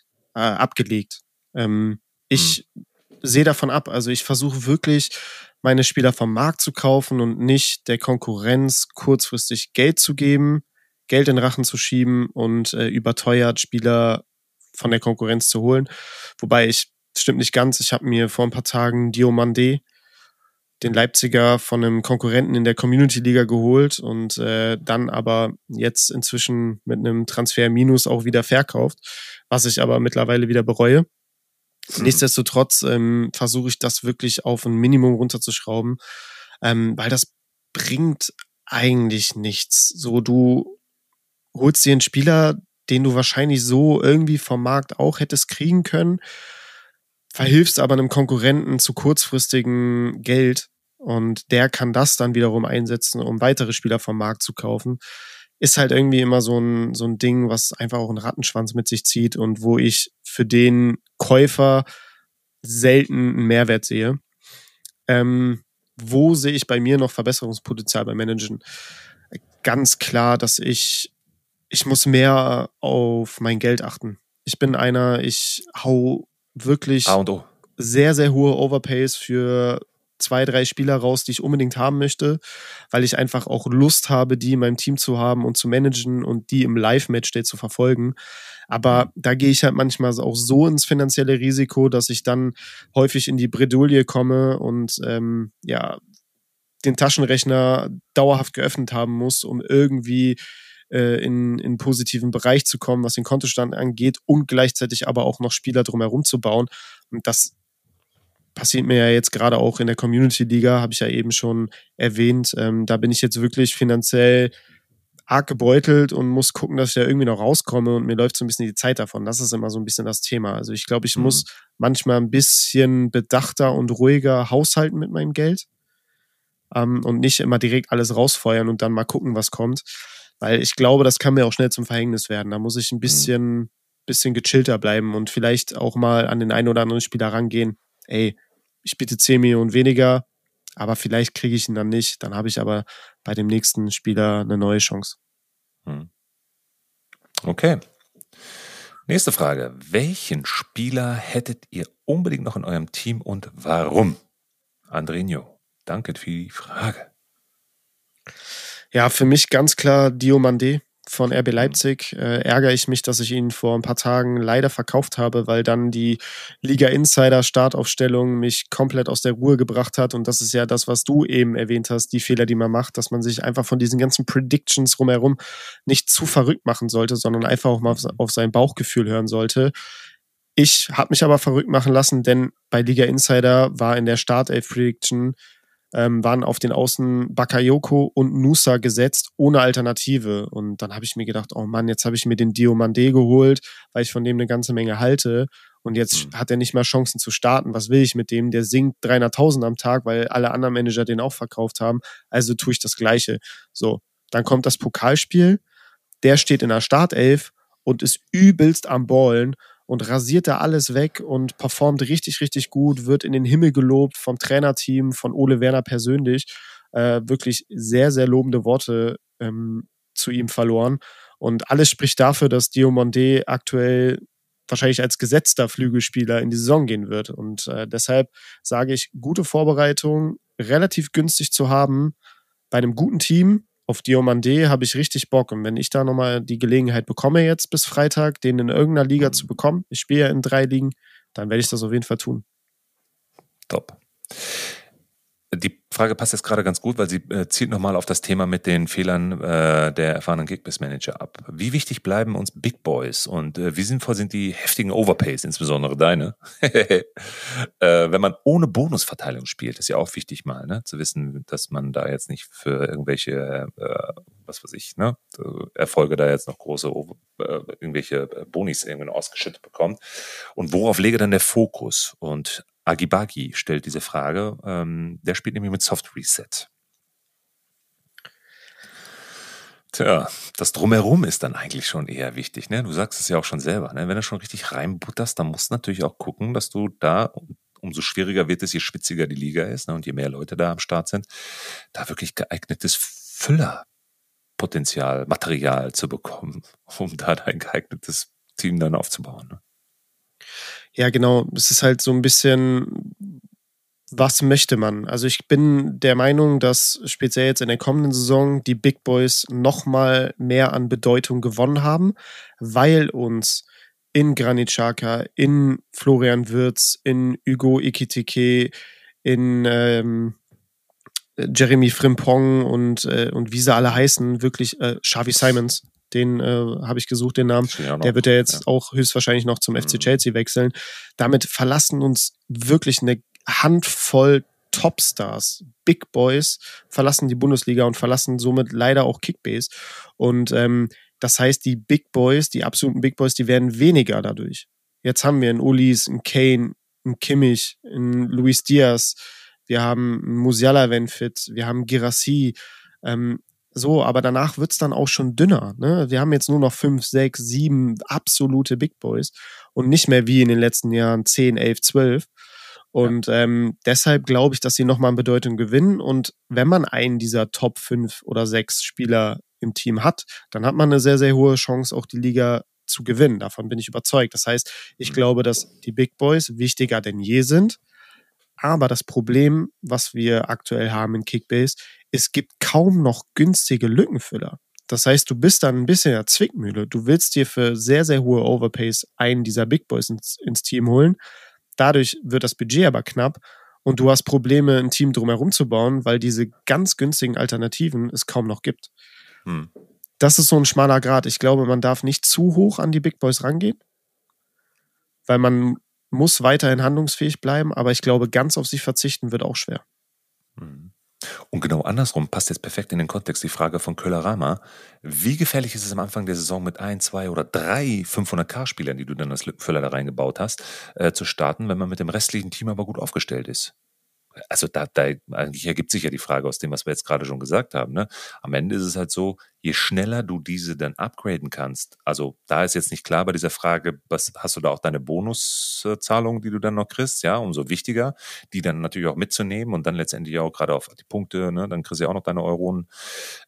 Ich sehe davon ab. Also ich versuche wirklich, meine Spieler vom Markt zu kaufen und nicht der Konkurrenz kurzfristig Geld zu geben, Geld in den Rachen zu schieben und überteuert Spieler von der Konkurrenz zu holen. Wobei stimmt nicht ganz, ich habe mir vor ein paar Tagen Diomande, den Leipziger, von einem Konkurrenten in der Community-Liga geholt und dann aber jetzt inzwischen mit einem Transfer-Minus auch wieder verkauft, was ich aber mittlerweile wieder bereue. Nichtsdestotrotz versuche ich das wirklich auf ein Minimum runterzuschrauben, weil das bringt eigentlich nichts. So, du holst dir einen Spieler, den du wahrscheinlich so irgendwie vom Markt auch hättest kriegen können, verhilfst aber einem Konkurrenten zu kurzfristigem Geld und der kann das dann wiederum einsetzen, um weitere Spieler vom Markt zu kaufen. Ist halt irgendwie immer so ein Ding, was einfach auch einen Rattenschwanz mit sich zieht und wo ich für den Käufer selten einen Mehrwert sehe. Wo sehe ich bei mir noch Verbesserungspotenzial beim Managen? Ganz klar, dass ich muss mehr auf mein Geld achten. Ich hau wirklich sehr, sehr hohe Overpays für 2, 3 Spieler raus, die ich unbedingt haben möchte, weil ich einfach auch Lust habe, die in meinem Team zu haben und zu managen und die im Live-Matchday zu verfolgen. Aber da gehe ich halt manchmal auch so ins finanzielle Risiko, dass ich dann häufig in die Bredouille komme und den Taschenrechner dauerhaft geöffnet haben muss, um irgendwie in positiven Bereich zu kommen, was den Kontostand angeht und gleichzeitig aber auch noch Spieler drumherum zu bauen. Und das passiert mir ja jetzt gerade auch in der Community-Liga, habe ich ja eben schon erwähnt. Da bin ich jetzt wirklich finanziell arg gebeutelt und muss gucken, dass ich da irgendwie noch rauskomme und mir läuft so ein bisschen die Zeit davon. Das ist immer so ein bisschen das Thema. Also ich glaube, ich muss manchmal ein bisschen bedachter und ruhiger haushalten mit meinem Geld und nicht immer direkt alles rausfeuern und dann mal gucken, was kommt. Weil ich glaube, das kann mir auch schnell zum Verhängnis werden. Da muss ich ein bisschen gechillter bleiben und vielleicht auch mal an den einen oder anderen Spieler rangehen. Ey, ich biete 10 Millionen weniger, aber vielleicht kriege ich ihn dann nicht. Dann habe ich aber bei dem nächsten Spieler eine neue Chance. Okay. Nächste Frage. Welchen Spieler hättet ihr unbedingt noch in eurem Team und warum? Andrinho, danke für die Frage. Ja, für mich ganz klar Diomandé von RB Leipzig. Ärgere ich mich, dass ich ihn vor ein paar Tagen leider verkauft habe, weil dann die Liga Insider Startaufstellung mich komplett aus der Ruhe gebracht hat. Und das ist ja das, was du eben erwähnt hast, die Fehler, die man macht, dass man sich einfach von diesen ganzen Predictions rumherum nicht zu verrückt machen sollte, sondern einfach auch mal auf sein Bauchgefühl hören sollte. Ich habe mich aber verrückt machen lassen, denn bei Liga Insider war in der Startelf-Prediction waren auf den Außen Bakayoko und Nusa gesetzt, ohne Alternative. Und dann habe ich mir gedacht, oh Mann, jetzt habe ich mir den Diomandé geholt, weil ich von dem eine ganze Menge halte. Und jetzt hat er nicht mehr Chancen zu starten. Was will ich mit dem? Der sinkt 300.000 am Tag, weil alle anderen Manager den auch verkauft haben. Also tue ich das Gleiche. So, dann kommt das Pokalspiel. Der steht in der Startelf und ist übelst am Ballen und rasiert da alles weg und performt richtig, richtig gut, wird in den Himmel gelobt vom Trainerteam, von Ole Werner persönlich. Wirklich sehr, sehr lobende Worte zu ihm verloren. Und alles spricht dafür, dass Diomandé aktuell wahrscheinlich als gesetzter Flügelspieler in die Saison gehen wird. Und deshalb sage ich, gute Vorbereitung, relativ günstig zu haben bei einem guten Team. Auf Diomandé habe ich richtig Bock. Und wenn ich da nochmal die Gelegenheit bekomme, jetzt bis Freitag, den in irgendeiner Liga zu bekommen, ich spiele ja in 3 Ligen, dann werde ich das auf jeden Fall tun. Top. Die Frage passt jetzt gerade ganz gut, weil sie zielt nochmal auf das Thema mit den Fehlern der erfahrenen Kickbase-Manager ab. Wie wichtig bleiben uns Big Boys und wie sinnvoll sind die heftigen Overpays, insbesondere deine? Wenn man ohne Bonusverteilung spielt, ist ja auch wichtig mal, ne, zu wissen, dass man da jetzt nicht für irgendwelche, Erfolge da jetzt noch große irgendwelche Bonis irgendwie ausgeschüttet bekommt. Und worauf lege dann der Fokus? Und Agibagi stellt diese Frage, der spielt nämlich mit Soft Reset. Tja, das Drumherum ist dann eigentlich schon eher wichtig, ne? Du sagst es ja auch schon selber, ne? Wenn du schon richtig reinbutterst, dann musst du natürlich auch gucken, dass du da, umso schwieriger wird es, je spitziger die Liga ist, ne? Und je mehr Leute da am Start sind, da wirklich geeignetes Füllerpotenzial, Material zu bekommen, um da dein geeignetes Team dann aufzubauen, ne? Ja, genau. Es ist halt so ein bisschen, was möchte man? Also ich bin der Meinung, dass speziell jetzt in der kommenden Saison die Big Boys noch mal mehr an Bedeutung gewonnen haben, weil uns in Granit Xhaka, in Florian Wirtz, in Hugo Ekitike, in Jeremy Frimpong und wie sie alle heißen, wirklich Xavi Simons, den habe ich gesucht, den Namen. Der wird ja jetzt auch höchstwahrscheinlich noch zum FC Chelsea wechseln. Damit verlassen uns wirklich eine Handvoll Topstars, Big Boys, verlassen die Bundesliga und verlassen somit leider auch Kickbase. Und das heißt, die Big Boys, die absoluten Big Boys, die werden weniger dadurch. Jetzt haben wir einen Ulis, einen Kane, einen Kimmich, einen Luis Diaz, wir haben Musiala, wenn fit, wir haben Guirassy, aber danach wird's dann auch schon dünner. Ne? Wir haben jetzt nur noch 5, 6, 7 absolute Big Boys und nicht mehr wie in den letzten Jahren 10, 11, 12. Und deshalb glaube ich, dass sie nochmal an Bedeutung gewinnen. Und wenn man einen dieser Top 5 oder 6 Spieler im Team hat, dann hat man eine sehr, sehr hohe Chance, auch die Liga zu gewinnen. Davon bin ich überzeugt. Das heißt, ich glaube, dass die Big Boys wichtiger denn je sind. Aber das Problem, was wir aktuell haben in Kickbase, es gibt kaum noch günstige Lückenfüller. Das heißt, du bist dann ein bisschen in der Zwickmühle. Du willst dir für sehr, sehr hohe Overpays einen dieser Big Boys ins Team holen. Dadurch wird das Budget aber knapp und du hast Probleme, ein Team drumherum zu bauen, weil diese ganz günstigen Alternativen es kaum noch gibt. Das ist so ein schmaler Grat. Ich glaube, man darf nicht zu hoch an die Big Boys rangehen, weil man muss weiterhin handlungsfähig bleiben, aber ich glaube, ganz auf sich verzichten wird auch schwer. Und genau andersrum passt jetzt perfekt in den Kontext die Frage von Köhler-Rama. Wie gefährlich ist es am Anfang der Saison mit 1, 2 oder 3 500k-Spielern, die du dann als Lückenfüller da reingebaut hast, zu starten, wenn man mit dem restlichen Team aber gut aufgestellt ist? Also da eigentlich ergibt sich ja die Frage aus dem, was wir jetzt gerade schon gesagt haben. Ne? Am Ende ist es halt so, je schneller du diese dann upgraden kannst, also da ist jetzt nicht klar bei dieser Frage, was hast du da auch deine Bonuszahlungen, die du dann noch kriegst, ja, umso wichtiger, die dann natürlich auch mitzunehmen und dann letztendlich auch gerade auf die Punkte, ne, dann kriegst du ja auch noch deine Euronen.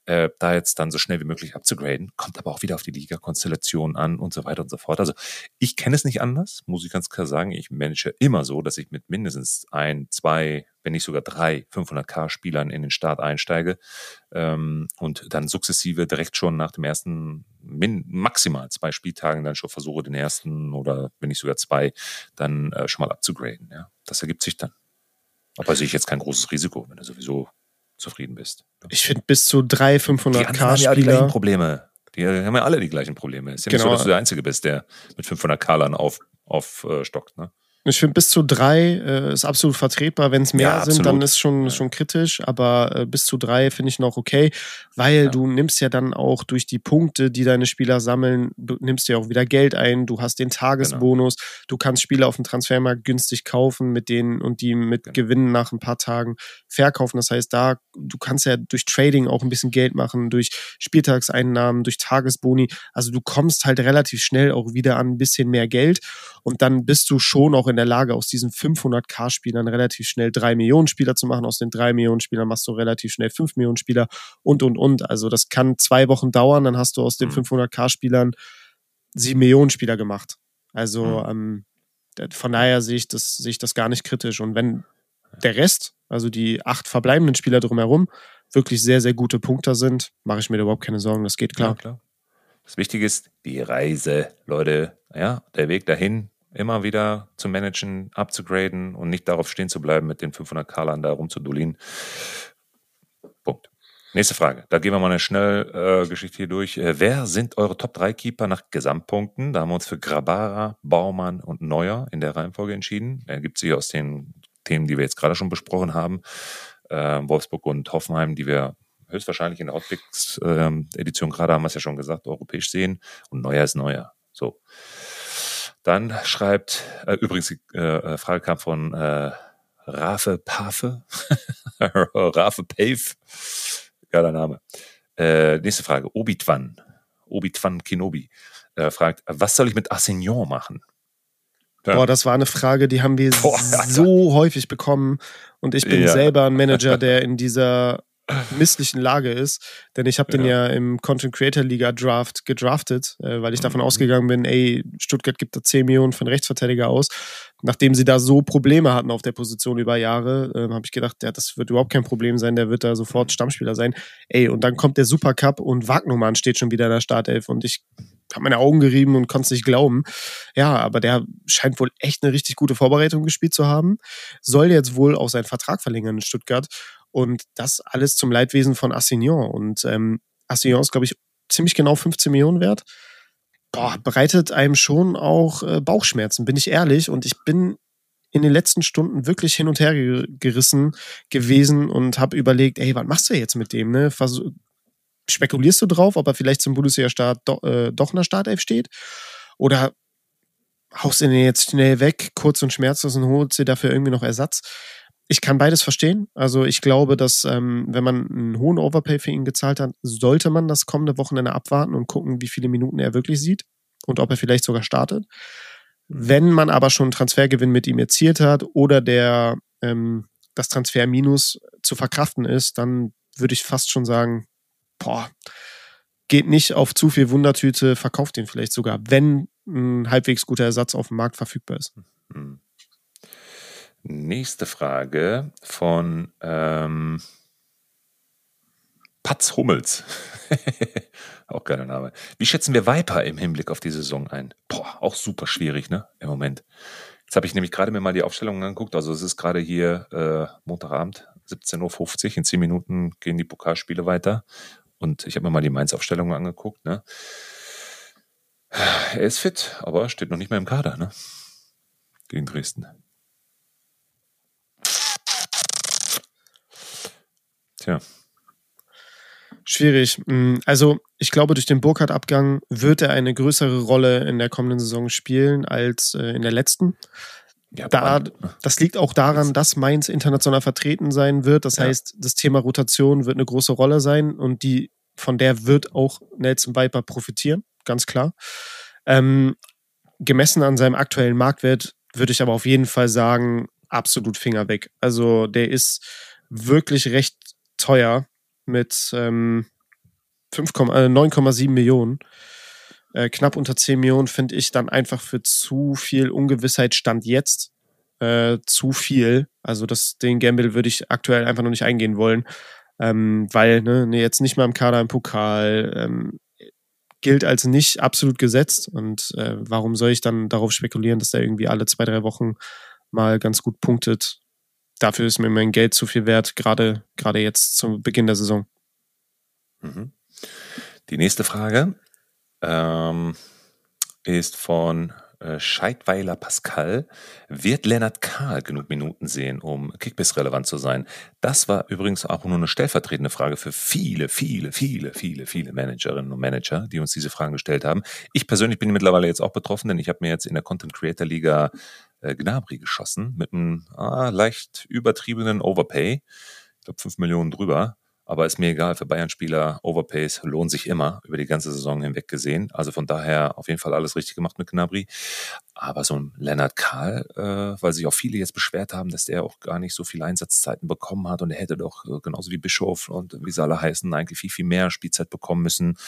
da jetzt dann so schnell wie möglich abzugraden. Kommt aber auch wieder auf die Liga-Konstellation an und so weiter und so fort. Also ich kenne es nicht anders, muss ich ganz klar sagen. Ich manage immer so, dass ich mit mindestens 1, 2, wenn nicht sogar 3 500k-Spielern in den Start einsteige und dann sukzessive direkt schon nach dem ersten maximal 2 Spieltagen dann schon versuche, den ersten oder wenn nicht sogar 2 dann schon mal abzugraden. Ja? Das ergibt sich dann. Aber sehe ich jetzt kein großes Risiko, wenn du sowieso zufrieden bist. Ich finde bis zu 3 500k-Spieler. Die haben ja die gleichen Probleme. Die haben ja alle die gleichen Probleme. Es ist ja nicht so, dass du der Einzige bist, der mit 500k-Lern aufstockt. Ne? Ich finde, bis zu 3 ist absolut vertretbar. Wenn es mehr sind, dann ist schon kritisch. Aber bis zu 3 finde ich noch okay, weil du nimmst ja dann auch durch die Punkte, die deine Spieler sammeln, nimmst ja auch wieder Geld ein. Du hast den Tagesbonus. Genau. Du kannst Spieler auf dem Transfermarkt günstig kaufen mit denen und die mit Gewinnen nach ein paar Tagen verkaufen. Das heißt, du kannst ja durch Trading auch ein bisschen Geld machen, durch Spieltagseinnahmen, durch Tagesboni. Also du kommst halt relativ schnell auch wieder an ein bisschen mehr Geld und dann bist du schon auch in der Lage, aus diesen 500k-Spielern relativ schnell 3 Millionen Spieler zu machen. Aus den 3 Millionen Spielern machst du relativ schnell 5 Millionen Spieler und. Also das kann 2 Wochen dauern, dann hast du aus den 500k-Spielern 7 Millionen Spieler gemacht. Also von daher sehe ich das gar nicht kritisch. Und wenn der Rest, also die 8 verbleibenden Spieler drumherum, wirklich sehr, sehr gute Punkter sind, mache ich mir da überhaupt keine Sorgen. Das geht klar. Ja, klar. Das Wichtige ist die Reise, Leute. Ja, der Weg dahin, immer wieder zu managen, abzugraden und nicht darauf stehen zu bleiben, mit den 500k-Lern da rumzudullien. Punkt. Nächste Frage. Da gehen wir mal eine Schnellgeschichte hier durch. Wer sind eure Top 3 Keeper nach Gesamtpunkten? Da haben wir uns für Grabara, Baumann und Neuer in der Reihenfolge entschieden. Ergibt sich aus den Themen, die wir jetzt gerade schon besprochen haben. Wolfsburg und Hoffenheim, die wir höchstwahrscheinlich in der Hotpicks-Edition gerade, haben wir es ja schon gesagt, europäisch sehen. Und Neuer ist Neuer. So. Dann schreibt, übrigens die Frage kam von Rafe Pafe. Rafe Pave. Geiler Name. Nächste Frage. Obitwan Kenobi fragt, was soll ich mit Assignon machen? Ja. Boah, das war eine Frage, die haben wir so häufig bekommen. Und ich bin selber ein Manager, der in dieser misslichen Lage ist, denn ich habe den ja im Content Creator Liga Draft gedraftet, weil ich davon ausgegangen bin, Stuttgart gibt da 10 Millionen für einen Rechtsverteidiger aus. Nachdem sie da so Probleme hatten auf der Position über Jahre, habe ich gedacht, das wird überhaupt kein Problem sein, der wird da sofort Stammspieler sein. Und dann kommt der Supercup und Wagnumann steht schon wieder in der Startelf und ich habe meine Augen gerieben und konnte es nicht glauben. Ja, aber der scheint wohl echt eine richtig gute Vorbereitung gespielt zu haben. Soll jetzt wohl auch seinen Vertrag verlängern in Stuttgart. Und das alles zum Leidwesen von Assignon. Und Assignon ist, glaube ich, ziemlich genau 15 Millionen wert. Bereitet einem schon auch Bauchschmerzen, bin ich ehrlich. Und ich bin in den letzten Stunden wirklich hin und her gerissen gewesen und habe überlegt, was machst du jetzt mit dem? Ne? Spekulierst du drauf, ob er vielleicht zum Bundesliga-Start doch in der Startelf steht? Oder haust du den jetzt schnell weg, kurz und schmerzlos und holst dir dafür irgendwie noch Ersatz? Ich kann beides verstehen. Also ich glaube, dass wenn man einen hohen Overpay für ihn gezahlt hat, sollte man das kommende Wochenende abwarten und gucken, wie viele Minuten er wirklich sieht und ob er vielleicht sogar startet. Wenn man aber schon einen Transfergewinn mit ihm erzielt hat oder das Transferminus zu verkraften ist, dann würde ich fast schon sagen, geht nicht auf zu viel Wundertüte, verkauft ihn vielleicht sogar, wenn ein halbwegs guter Ersatz auf dem Markt verfügbar ist. Nächste Frage von Patz Hummels. Auch geiler Name. Wie schätzen wir Viper im Hinblick auf die Saison ein? Auch super schwierig, ne? Im Moment. Jetzt habe ich nämlich gerade mir mal die Aufstellung angeguckt. Also es ist gerade hier Montagabend, 17.50 Uhr. In 10 Minuten gehen die Pokalspiele weiter. Und ich habe mir mal die Mainz-Aufstellung angeguckt, ne? Er ist fit, aber steht noch nicht mehr im Kader, ne? Gegen Dresden. Tja. Schwierig. Also ich glaube, durch den Burkhardt-Abgang wird er eine größere Rolle in der kommenden Saison spielen als in der letzten. Ja, das liegt auch daran, dass Mainz international vertreten sein wird. Das heißt, das Thema Rotation wird eine große Rolle sein und von der wird auch Nelson Viper profitieren, ganz klar. Gemessen an seinem aktuellen Marktwert würde ich aber auf jeden Fall sagen, absolut Finger weg. Also der ist wirklich recht teuer mit 9,7 Millionen. Knapp unter 10 Millionen finde ich dann einfach für zu viel Ungewissheit Stand jetzt. Zu viel. Also den Gamble würde ich aktuell einfach noch nicht eingehen wollen. Weil jetzt nicht mal im Kader im Pokal gilt als nicht absolut gesetzt. Und warum soll ich dann darauf spekulieren, dass der irgendwie alle 2-3 Wochen mal ganz gut punktet? Dafür ist mir mein Geld zu viel wert, gerade jetzt zum Beginn der Saison. Die nächste Frage ist von Scheidweiler Pascal. Wird Lennart Kahl genug Minuten sehen, um Kickbase relevant zu sein? Das war übrigens auch nur eine stellvertretende Frage für viele Managerinnen und Manager, die uns diese Fragen gestellt haben. Ich persönlich bin mittlerweile jetzt auch betroffen, denn ich habe mir jetzt in der Content Creator Liga Gnabry geschossen mit einem leicht übertriebenen Overpay. Ich glaube 5 Millionen drüber. Aber ist mir egal, für Bayern-Spieler, Overpays lohnen sich immer, über die ganze Saison hinweg gesehen. Also von daher auf jeden Fall alles richtig gemacht mit Gnabry. Aber so ein Lennart Kahl, weil sich auch viele jetzt beschwert haben, dass der auch gar nicht so viele Einsatzzeiten bekommen hat und er hätte doch genauso wie Bischof und wie sie alle heißen, eigentlich viel mehr Spielzeit bekommen müssen.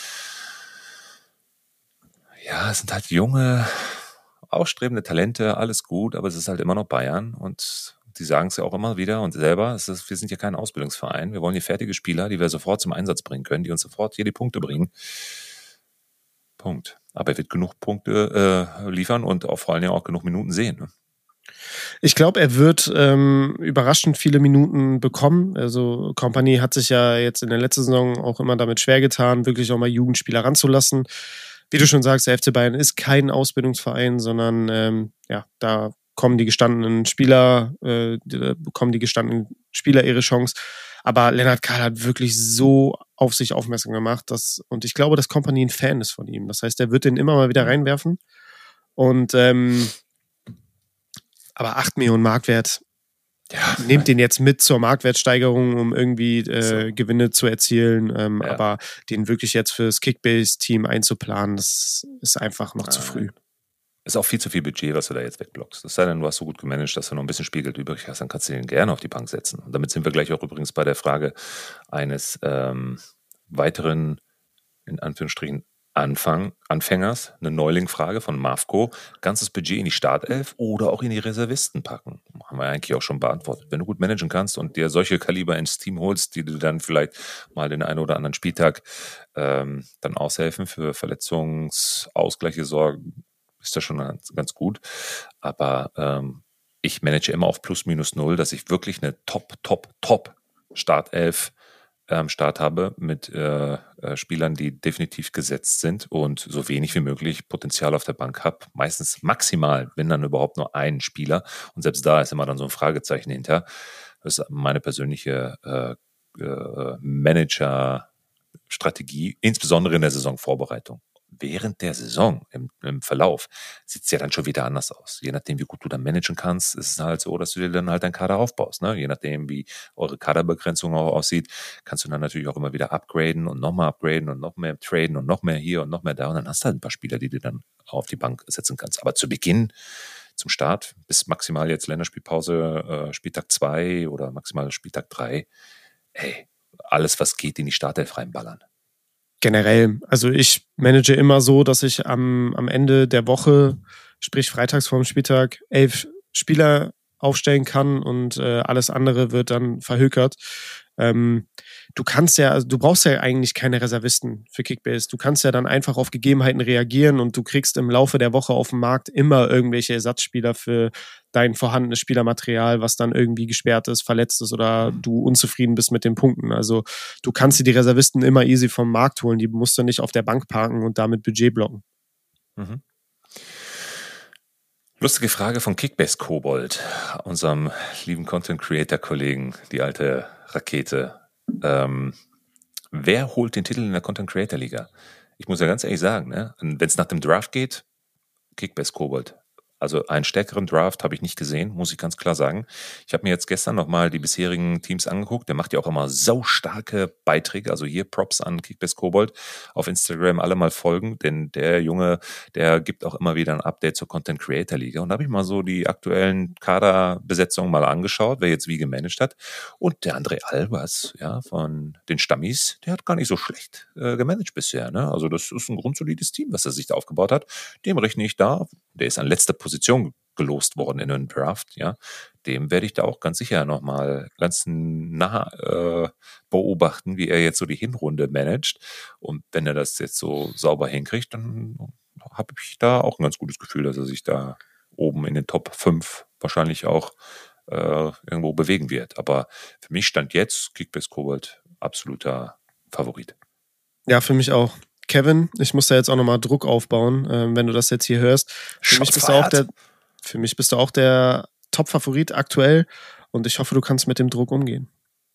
Ja, es sind halt junge, aufstrebende Talente, alles gut, aber es ist halt immer noch Bayern und die sagen es ja auch immer wieder und selber, wir sind ja kein Ausbildungsverein. Wir wollen hier fertige Spieler, die wir sofort zum Einsatz bringen können, die uns sofort hier die Punkte bringen. Punkt. Aber er wird genug Punkte liefern und auch vor allem auch genug Minuten sehen. Ne? Ich glaube, er wird überraschend viele Minuten bekommen. Also Kompany hat sich ja jetzt in der letzten Saison auch immer damit schwer getan, wirklich auch mal Jugendspieler ranzulassen. Wie du schon sagst, der FC Bayern ist kein Ausbildungsverein, sondern da bekommen die gestandenen Spieler ihre Chance. Aber Lennart Kahl hat wirklich so auf sich aufmerksam gemacht, und ich glaube, dass Kompany ein Fan ist von ihm. Das heißt, er wird den immer mal wieder reinwerfen. Und aber 8 Millionen Marktwert, nehmt den jetzt mit zur Marktwertsteigerung, um irgendwie Gewinne zu erzielen. Aber den wirklich jetzt fürs Kickbase-Team einzuplanen, das ist einfach noch zu früh. Ist auch viel zu viel Budget, was du da jetzt wegblockst. Es sei denn, du hast so gut gemanagt, dass du noch ein bisschen Spielgeld übrig hast, dann kannst du den gerne auf die Bank setzen. Und damit sind wir gleich auch übrigens bei der Frage eines weiteren, in Anführungsstrichen, Anfängers, eine Neuling-Frage von Mavko. Ganzes Budget in die Startelf oder auch in die Reservisten packen? Haben wir eigentlich auch schon beantwortet. Wenn du gut managen kannst und dir solche Kaliber ins Team holst, die du dann vielleicht mal den einen oder anderen Spieltag dann aushelfen, für Verletzungsausgleiche sorgen, ist das schon ganz gut. Aber ich manage immer auf +/-0, dass ich wirklich eine Top Startelf am Start habe mit Spielern, die definitiv gesetzt sind und so wenig wie möglich Potenzial auf der Bank habe. Meistens maximal, wenn dann überhaupt nur einen Spieler. Und selbst da ist immer dann so ein Fragezeichen hinter. Das ist meine persönliche Manager-Strategie, insbesondere in der Saisonvorbereitung. Während der Saison, im Verlauf, sieht es ja dann schon wieder anders aus. Je nachdem, wie gut du dann managen kannst, ist es halt so, dass du dir dann halt deinen Kader aufbaust. Ne? Je nachdem, wie eure Kaderbegrenzung auch aussieht, kannst du dann natürlich auch immer wieder upgraden und noch mehr traden und noch mehr hier und noch mehr da. Und dann hast du halt ein paar Spieler, die du dann auf die Bank setzen kannst. Aber zu Beginn, zum Start, bis maximal jetzt Länderspielpause, Spieltag 2 oder maximal Spieltag 3, alles, was geht, in die Startelf reinballern. Generell, also ich manage immer so, dass ich am Ende der Woche, sprich freitags vor dem Spieltag, 11 Spieler aufstellen kann und alles andere wird dann verhökert. Du brauchst ja eigentlich keine Reservisten für Kickbase. Du kannst ja dann einfach auf Gegebenheiten reagieren und du kriegst im Laufe der Woche auf dem Markt immer irgendwelche Ersatzspieler für dein vorhandenes Spielermaterial, was dann irgendwie gesperrt ist, verletzt ist oder du unzufrieden bist mit den Punkten. Also du kannst dir die Reservisten immer easy vom Markt holen. Die musst du nicht auf der Bank parken und damit Budget blocken. Mhm. Lustige Frage von Kickbase Kobold, unserem lieben Content-Creator-Kollegen, die alte Rakete. Wer holt den Titel in der Content-Creator-Liga? Ich muss ja ganz ehrlich sagen, ne? Wenn es nach dem Draft geht, Kickbase Kobold. Also einen stärkeren Draft habe ich nicht gesehen, muss ich ganz klar sagen. Ich habe mir jetzt gestern nochmal die bisherigen Teams angeguckt. Der macht ja auch immer so starke Beiträge. Also hier Props an Kickbase Kobold. Auf Instagram alle mal folgen, denn der Junge, der gibt auch immer wieder ein Update zur Content Creator Liga. Und da habe ich mal so die aktuellen Kaderbesetzungen mal angeschaut, wer jetzt wie gemanagt hat. Und der André Albers, ja, von den Stammis, der hat gar nicht so schlecht gemanagt bisher. Ne? Also das ist ein grundsolides Team, was er sich da aufgebaut hat. Dem rechne ich da. Der ist an letzter Position gelost worden in einem Draft, ja. Dem werde ich da auch ganz sicher nochmal ganz nah beobachten, wie er jetzt so die Hinrunde managt. Und wenn er das jetzt so sauber hinkriegt, dann habe ich da auch ein ganz gutes Gefühl, dass er sich da oben in den Top 5 wahrscheinlich auch irgendwo bewegen wird. Aber für mich stand jetzt Kickbase Kobold absoluter Favorit. Ja, für mich auch. Kevin, ich muss da jetzt auch nochmal Druck aufbauen, wenn du das jetzt hier hörst. Für mich bist du auch der Top-Favorit aktuell und ich hoffe, du kannst mit dem Druck umgehen.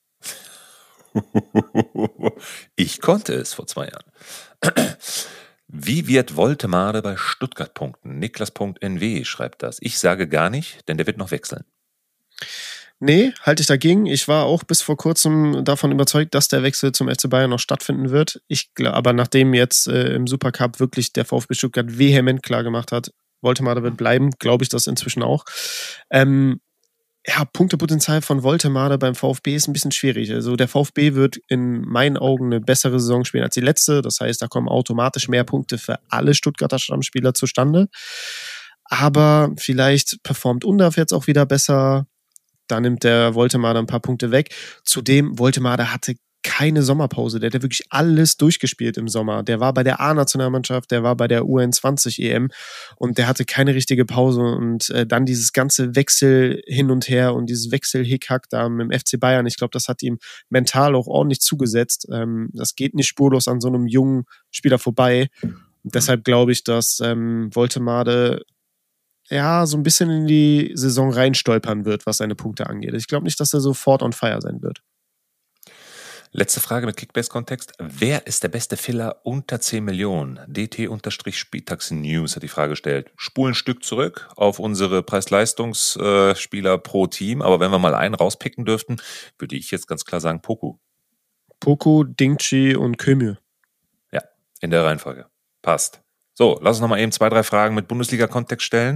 Ich konnte es vor 2 Jahren. Wie wird Woltemade bei Stuttgart punkten? Niklas.nw schreibt das. Ich sage gar nicht, denn der wird noch wechseln. Nee, halte ich dagegen. Ich war auch bis vor kurzem davon überzeugt, dass der Wechsel zum FC Bayern noch stattfinden wird. Aber nachdem jetzt im Supercup wirklich der VfB Stuttgart vehement klar gemacht hat, Woltemade wird bleiben, glaube ich das inzwischen auch. Punktepotenzial von Woltemade beim VfB ist ein bisschen schwierig. Also der VfB wird in meinen Augen eine bessere Saison spielen als die letzte. Das heißt, da kommen automatisch mehr Punkte für alle Stuttgarter Stammspieler zustande. Aber vielleicht performt Undav jetzt auch wieder besser. Da nimmt der Woltemade ein paar Punkte weg. Zudem, Woltemade hatte keine Sommerpause. Der hat ja wirklich alles durchgespielt im Sommer. Der war bei der A-Nationalmannschaft, der war bei der U21-EM und der hatte keine richtige Pause. Und dann dieses ganze Wechsel hin und her und dieses Wechsel-Hickhack da mit dem FC Bayern, ich glaube, das hat ihm mental auch ordentlich zugesetzt. Das geht nicht spurlos an so einem jungen Spieler vorbei. Und deshalb glaube ich, dass Woltemade so ein bisschen in die Saison reinstolpern wird, was seine Punkte angeht. Ich glaube nicht, dass er sofort on fire sein wird. Letzte Frage mit Kickbase-Kontext. Wer ist der beste Filler unter 10 Millionen? DT-Spieltags-News hat die Frage gestellt. Spulen ein Stück zurück auf unsere Preis-Leistungs-Spieler pro Team. Aber wenn wir mal einen rauspicken dürften, würde ich jetzt ganz klar sagen Poku. Poku, Dingchi und Kömür. Ja, in der Reihenfolge. Passt. So, lass uns nochmal eben 2, 3 Fragen mit Bundesliga-Kontext stellen.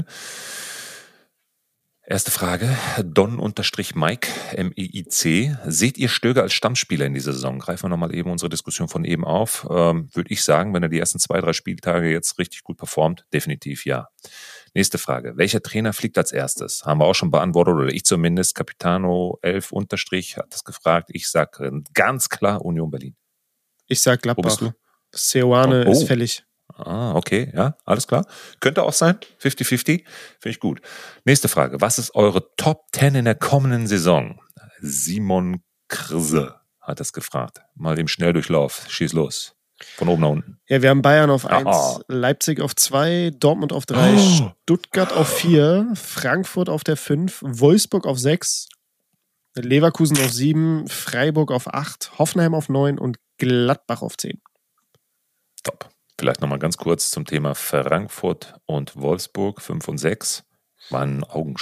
Erste Frage, Don-Mike, M-E-I-C. Seht ihr Stöger als Stammspieler in dieser Saison? Greifen wir nochmal eben unsere Diskussion von eben auf. Würde ich sagen, wenn er die ersten 2, 3 Spieltage jetzt richtig gut performt, definitiv ja. Nächste Frage, welcher Trainer fliegt als erstes? Haben wir auch schon beantwortet, oder ich zumindest. Capitano 11_ hat das gefragt. Ich sage ganz klar Union Berlin. Ich sag Gladbach. Wo bist du? Seoane ist fällig. Ah, okay, ja, alles klar. Könnte auch sein, 50-50, finde ich gut. Nächste Frage, was ist eure Top 10 in der kommenden Saison? Simon Krse hat das gefragt. Mal im Schnelldurchlauf, schieß los. Von oben nach unten. Ja, wir haben Bayern auf 1, Leipzig auf 2, Dortmund auf 3, Stuttgart auf 4, Frankfurt auf der 5, Wolfsburg auf 6, Leverkusen auf 7, Freiburg auf 8, Hoffenheim auf 9 und Gladbach auf 10. Top. Vielleicht nochmal ganz kurz zum Thema Frankfurt und Wolfsburg 5 und 6. War ein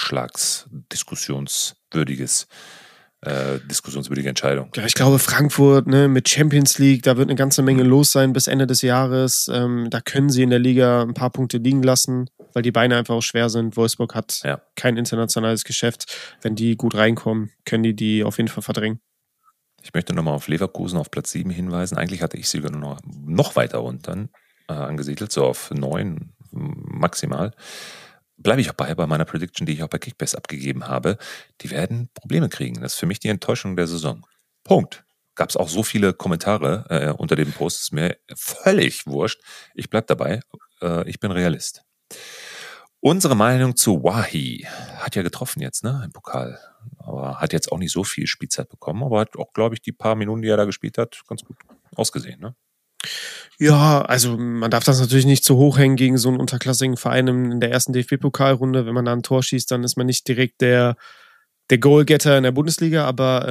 diskussionswürdige Entscheidung. Ja, ich glaube, Frankfurt mit Champions League, da wird eine ganze Menge los sein bis Ende des Jahres. Da können sie in der Liga ein paar Punkte liegen lassen, weil die Beine einfach auch schwer sind. Wolfsburg hat kein internationales Geschäft. Wenn die gut reinkommen, können die auf jeden Fall verdrängen. Ich möchte nochmal auf Leverkusen auf Platz 7 hinweisen. Eigentlich hatte ich sie sogar noch weiter unten angesiedelt, so auf 9 maximal. Bleibe ich auch bei meiner Prediction, die ich auch bei Kickbase abgegeben habe. Die werden Probleme kriegen. Das ist für mich die Enttäuschung der Saison. Punkt. Gab es auch so viele Kommentare unter dem Post, ist mir völlig wurscht. Ich bleibe dabei. Ich bin Realist. Unsere Meinung zu Wahi hat ja getroffen jetzt, ne, im Pokal. Aber hat jetzt auch nicht so viel Spielzeit bekommen, aber hat auch, glaube ich, die paar Minuten, die er da gespielt hat, ganz gut ausgesehen, ne? Ja, also man darf das natürlich nicht zu hoch hängen gegen so einen unterklassigen Verein in der ersten DFB-Pokalrunde. Wenn man da ein Tor schießt, dann ist man nicht direkt der Goalgetter in der Bundesliga, aber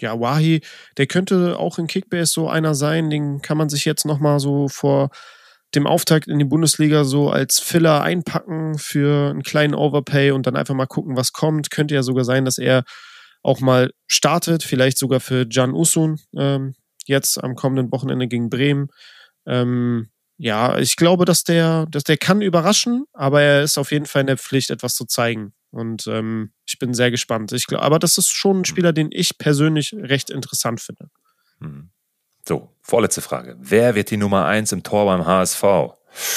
Wahi, der könnte auch in Kickbase so einer sein, den kann man sich jetzt nochmal so vor dem Auftakt in die Bundesliga so als Filler einpacken für einen kleinen Overpay und dann einfach mal gucken, was kommt. Könnte ja sogar sein, dass er auch mal startet, vielleicht sogar für Can Uzun jetzt am kommenden Wochenende gegen Bremen. Ja, ich glaube, dass der kann überraschen, aber er ist auf jeden Fall in der Pflicht, etwas zu zeigen. Und ich bin sehr gespannt. Aber das ist schon ein Spieler, den ich persönlich recht interessant finde. So, vorletzte Frage. Wer wird die Nummer 1 im Tor beim HSV? Ja,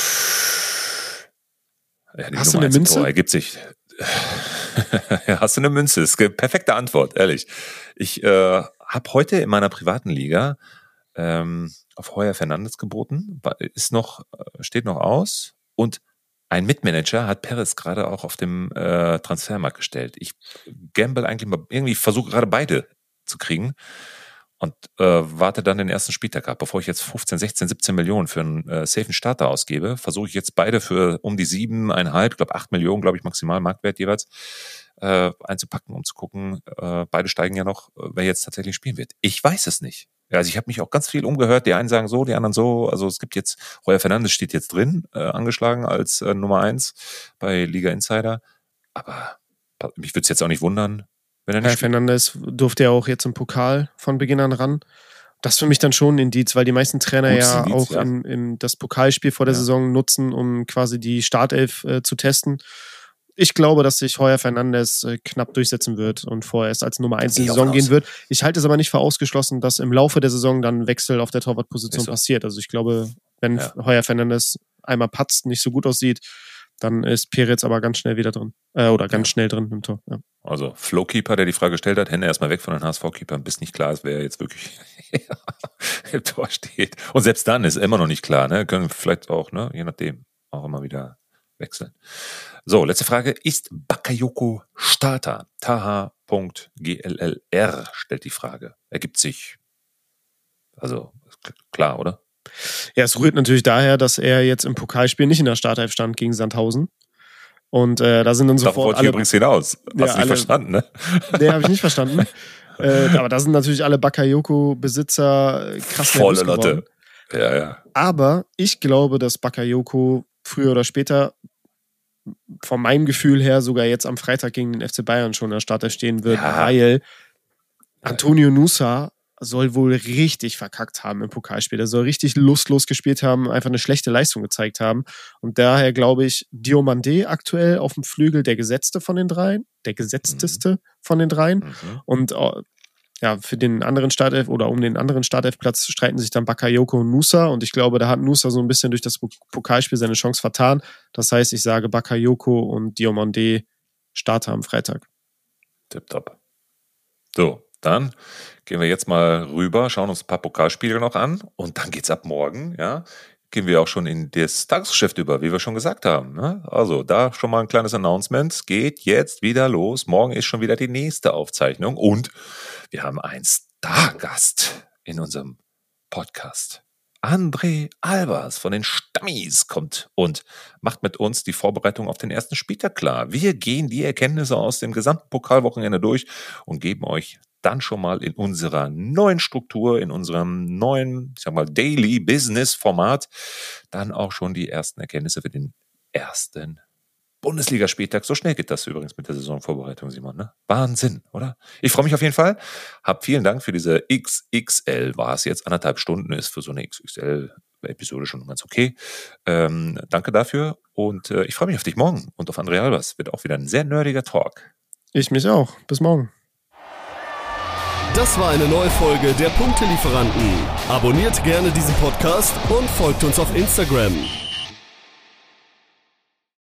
Hast du eine Münze? Tor ergibt sich. Hast du eine Münze? Das ist eine perfekte Antwort, ehrlich. Ich habe heute in meiner privaten Liga auf Heuer Fernandes geboten. Steht noch aus. Und ein Mitmanager hat Perez gerade auch auf dem Transfermarkt gestellt. Ich gamble eigentlich mal, irgendwie versuche gerade beide zu kriegen. Und warte dann den ersten Spieltag ab. Bevor ich jetzt 15, 16, 17 Millionen für einen safen Starter ausgebe, versuche ich jetzt beide für um die 7,5, ich glaube 8 Millionen, glaube ich, maximal Marktwert jeweils, einzupacken, um zu gucken, beide steigen ja noch, wer jetzt tatsächlich spielen wird. Ich weiß es nicht. Also ich habe mich auch ganz viel umgehört, die einen sagen so, die anderen so. Also es gibt jetzt, Heuer Fernandes steht jetzt drin, angeschlagen als Nummer 1 bei Liga Insider. Aber mich würde es jetzt auch nicht wundern, wenn er nicht spielt. Fernandes durfte ja auch jetzt im Pokal von Beginn an ran. Das ist für mich dann schon ein Indiz, weil die meisten Trainer Indiz, auch in das Pokalspiel vor der Saison nutzen, um quasi die Startelf zu testen. Ich glaube, dass sich Heuer Fernandes knapp durchsetzen wird und vorerst als Nummer 1 in die Saison gehen wird. Ich halte es aber nicht für ausgeschlossen, dass im Laufe der Saison dann ein Wechsel auf der Torwartposition passiert. Also ich glaube, wenn Heuer Fernandes einmal patzt, nicht so gut aussieht, dann ist Perez aber ganz schnell wieder drin. Oder ganz schnell drin im Tor. Ja. Also Flowkeeper, der die Frage gestellt hat, Hände erstmal weg von den HSV-Keepern, bis nicht klar ist, wer jetzt wirklich im Tor steht. Und selbst dann ist immer noch nicht klar, ne? Können vielleicht auch, ne, je nachdem, auch immer wieder wechseln. So, letzte Frage. Ist Bakayoko Starter? Taha.gllr stellt die Frage. Ergibt sich. Also, klar, oder? Ja, es rührt natürlich daher, dass er jetzt im Pokalspiel nicht in der Startelf stand gegen Sandhausen. Und da sind dann sofort alle... Darauf wollte ich übrigens hinaus. Hast du nicht verstanden, ne? Nee, habe ich nicht verstanden. Aber da sind natürlich alle Bakayoko-Besitzer krass volle Lotte. Ja. Aber ich glaube, dass Bakayoko früher oder später von meinem Gefühl her sogar jetzt am Freitag gegen den FC Bayern schon in der Startelf stehen wird, weil Antonio Nusa soll wohl richtig verkackt haben im Pokalspiel. Der soll richtig lustlos gespielt haben, einfach eine schlechte Leistung gezeigt haben. Und daher glaube ich, Diomandé aktuell auf dem Flügel der Gesetzteste von den dreien. Und für den anderen Startelf oder um den anderen Startelfplatz streiten sich dann Bakayoko und Nusa. Und ich glaube, da hat Nusa so ein bisschen durch das Pokalspiel seine Chance vertan. Das heißt, ich sage Bakayoko und Diomandé Starter am Freitag. Tipptopp. So, dann gehen wir jetzt mal rüber, schauen uns ein paar Pokalspiele noch an und dann geht's ab morgen, gehen wir auch schon in das Tagesgeschäft über, wie wir schon gesagt haben. Ne? Also da schon mal ein kleines Announcement, es geht jetzt wieder los. Morgen ist schon wieder die nächste Aufzeichnung und wir haben einen Stargast in unserem Podcast. André Albers von den Stammis kommt und macht mit uns die Vorbereitung auf den ersten Spieltag klar. Wir gehen die Erkenntnisse aus dem gesamten Pokalwochenende durch und geben euch dann schon mal in unserer neuen Struktur, in unserem neuen, Daily Business Format, dann auch schon die ersten Erkenntnisse für den ersten Bundesligaspieltag. So schnell geht das übrigens mit der Saisonvorbereitung, Simon, ne? Wahnsinn, oder? Ich freue mich auf jeden Fall. Hab vielen Dank für diese XXL, war es jetzt 1,5 Stunden, ist für so eine XXL-Episode schon ganz okay. Danke dafür und ich freue mich auf dich morgen und auf André Albers. Wird auch wieder ein sehr nerdiger Talk. Ich mich auch. Bis morgen. Das war eine neue Folge der Punktelieferanten. Abonniert gerne diesen Podcast und folgt uns auf Instagram.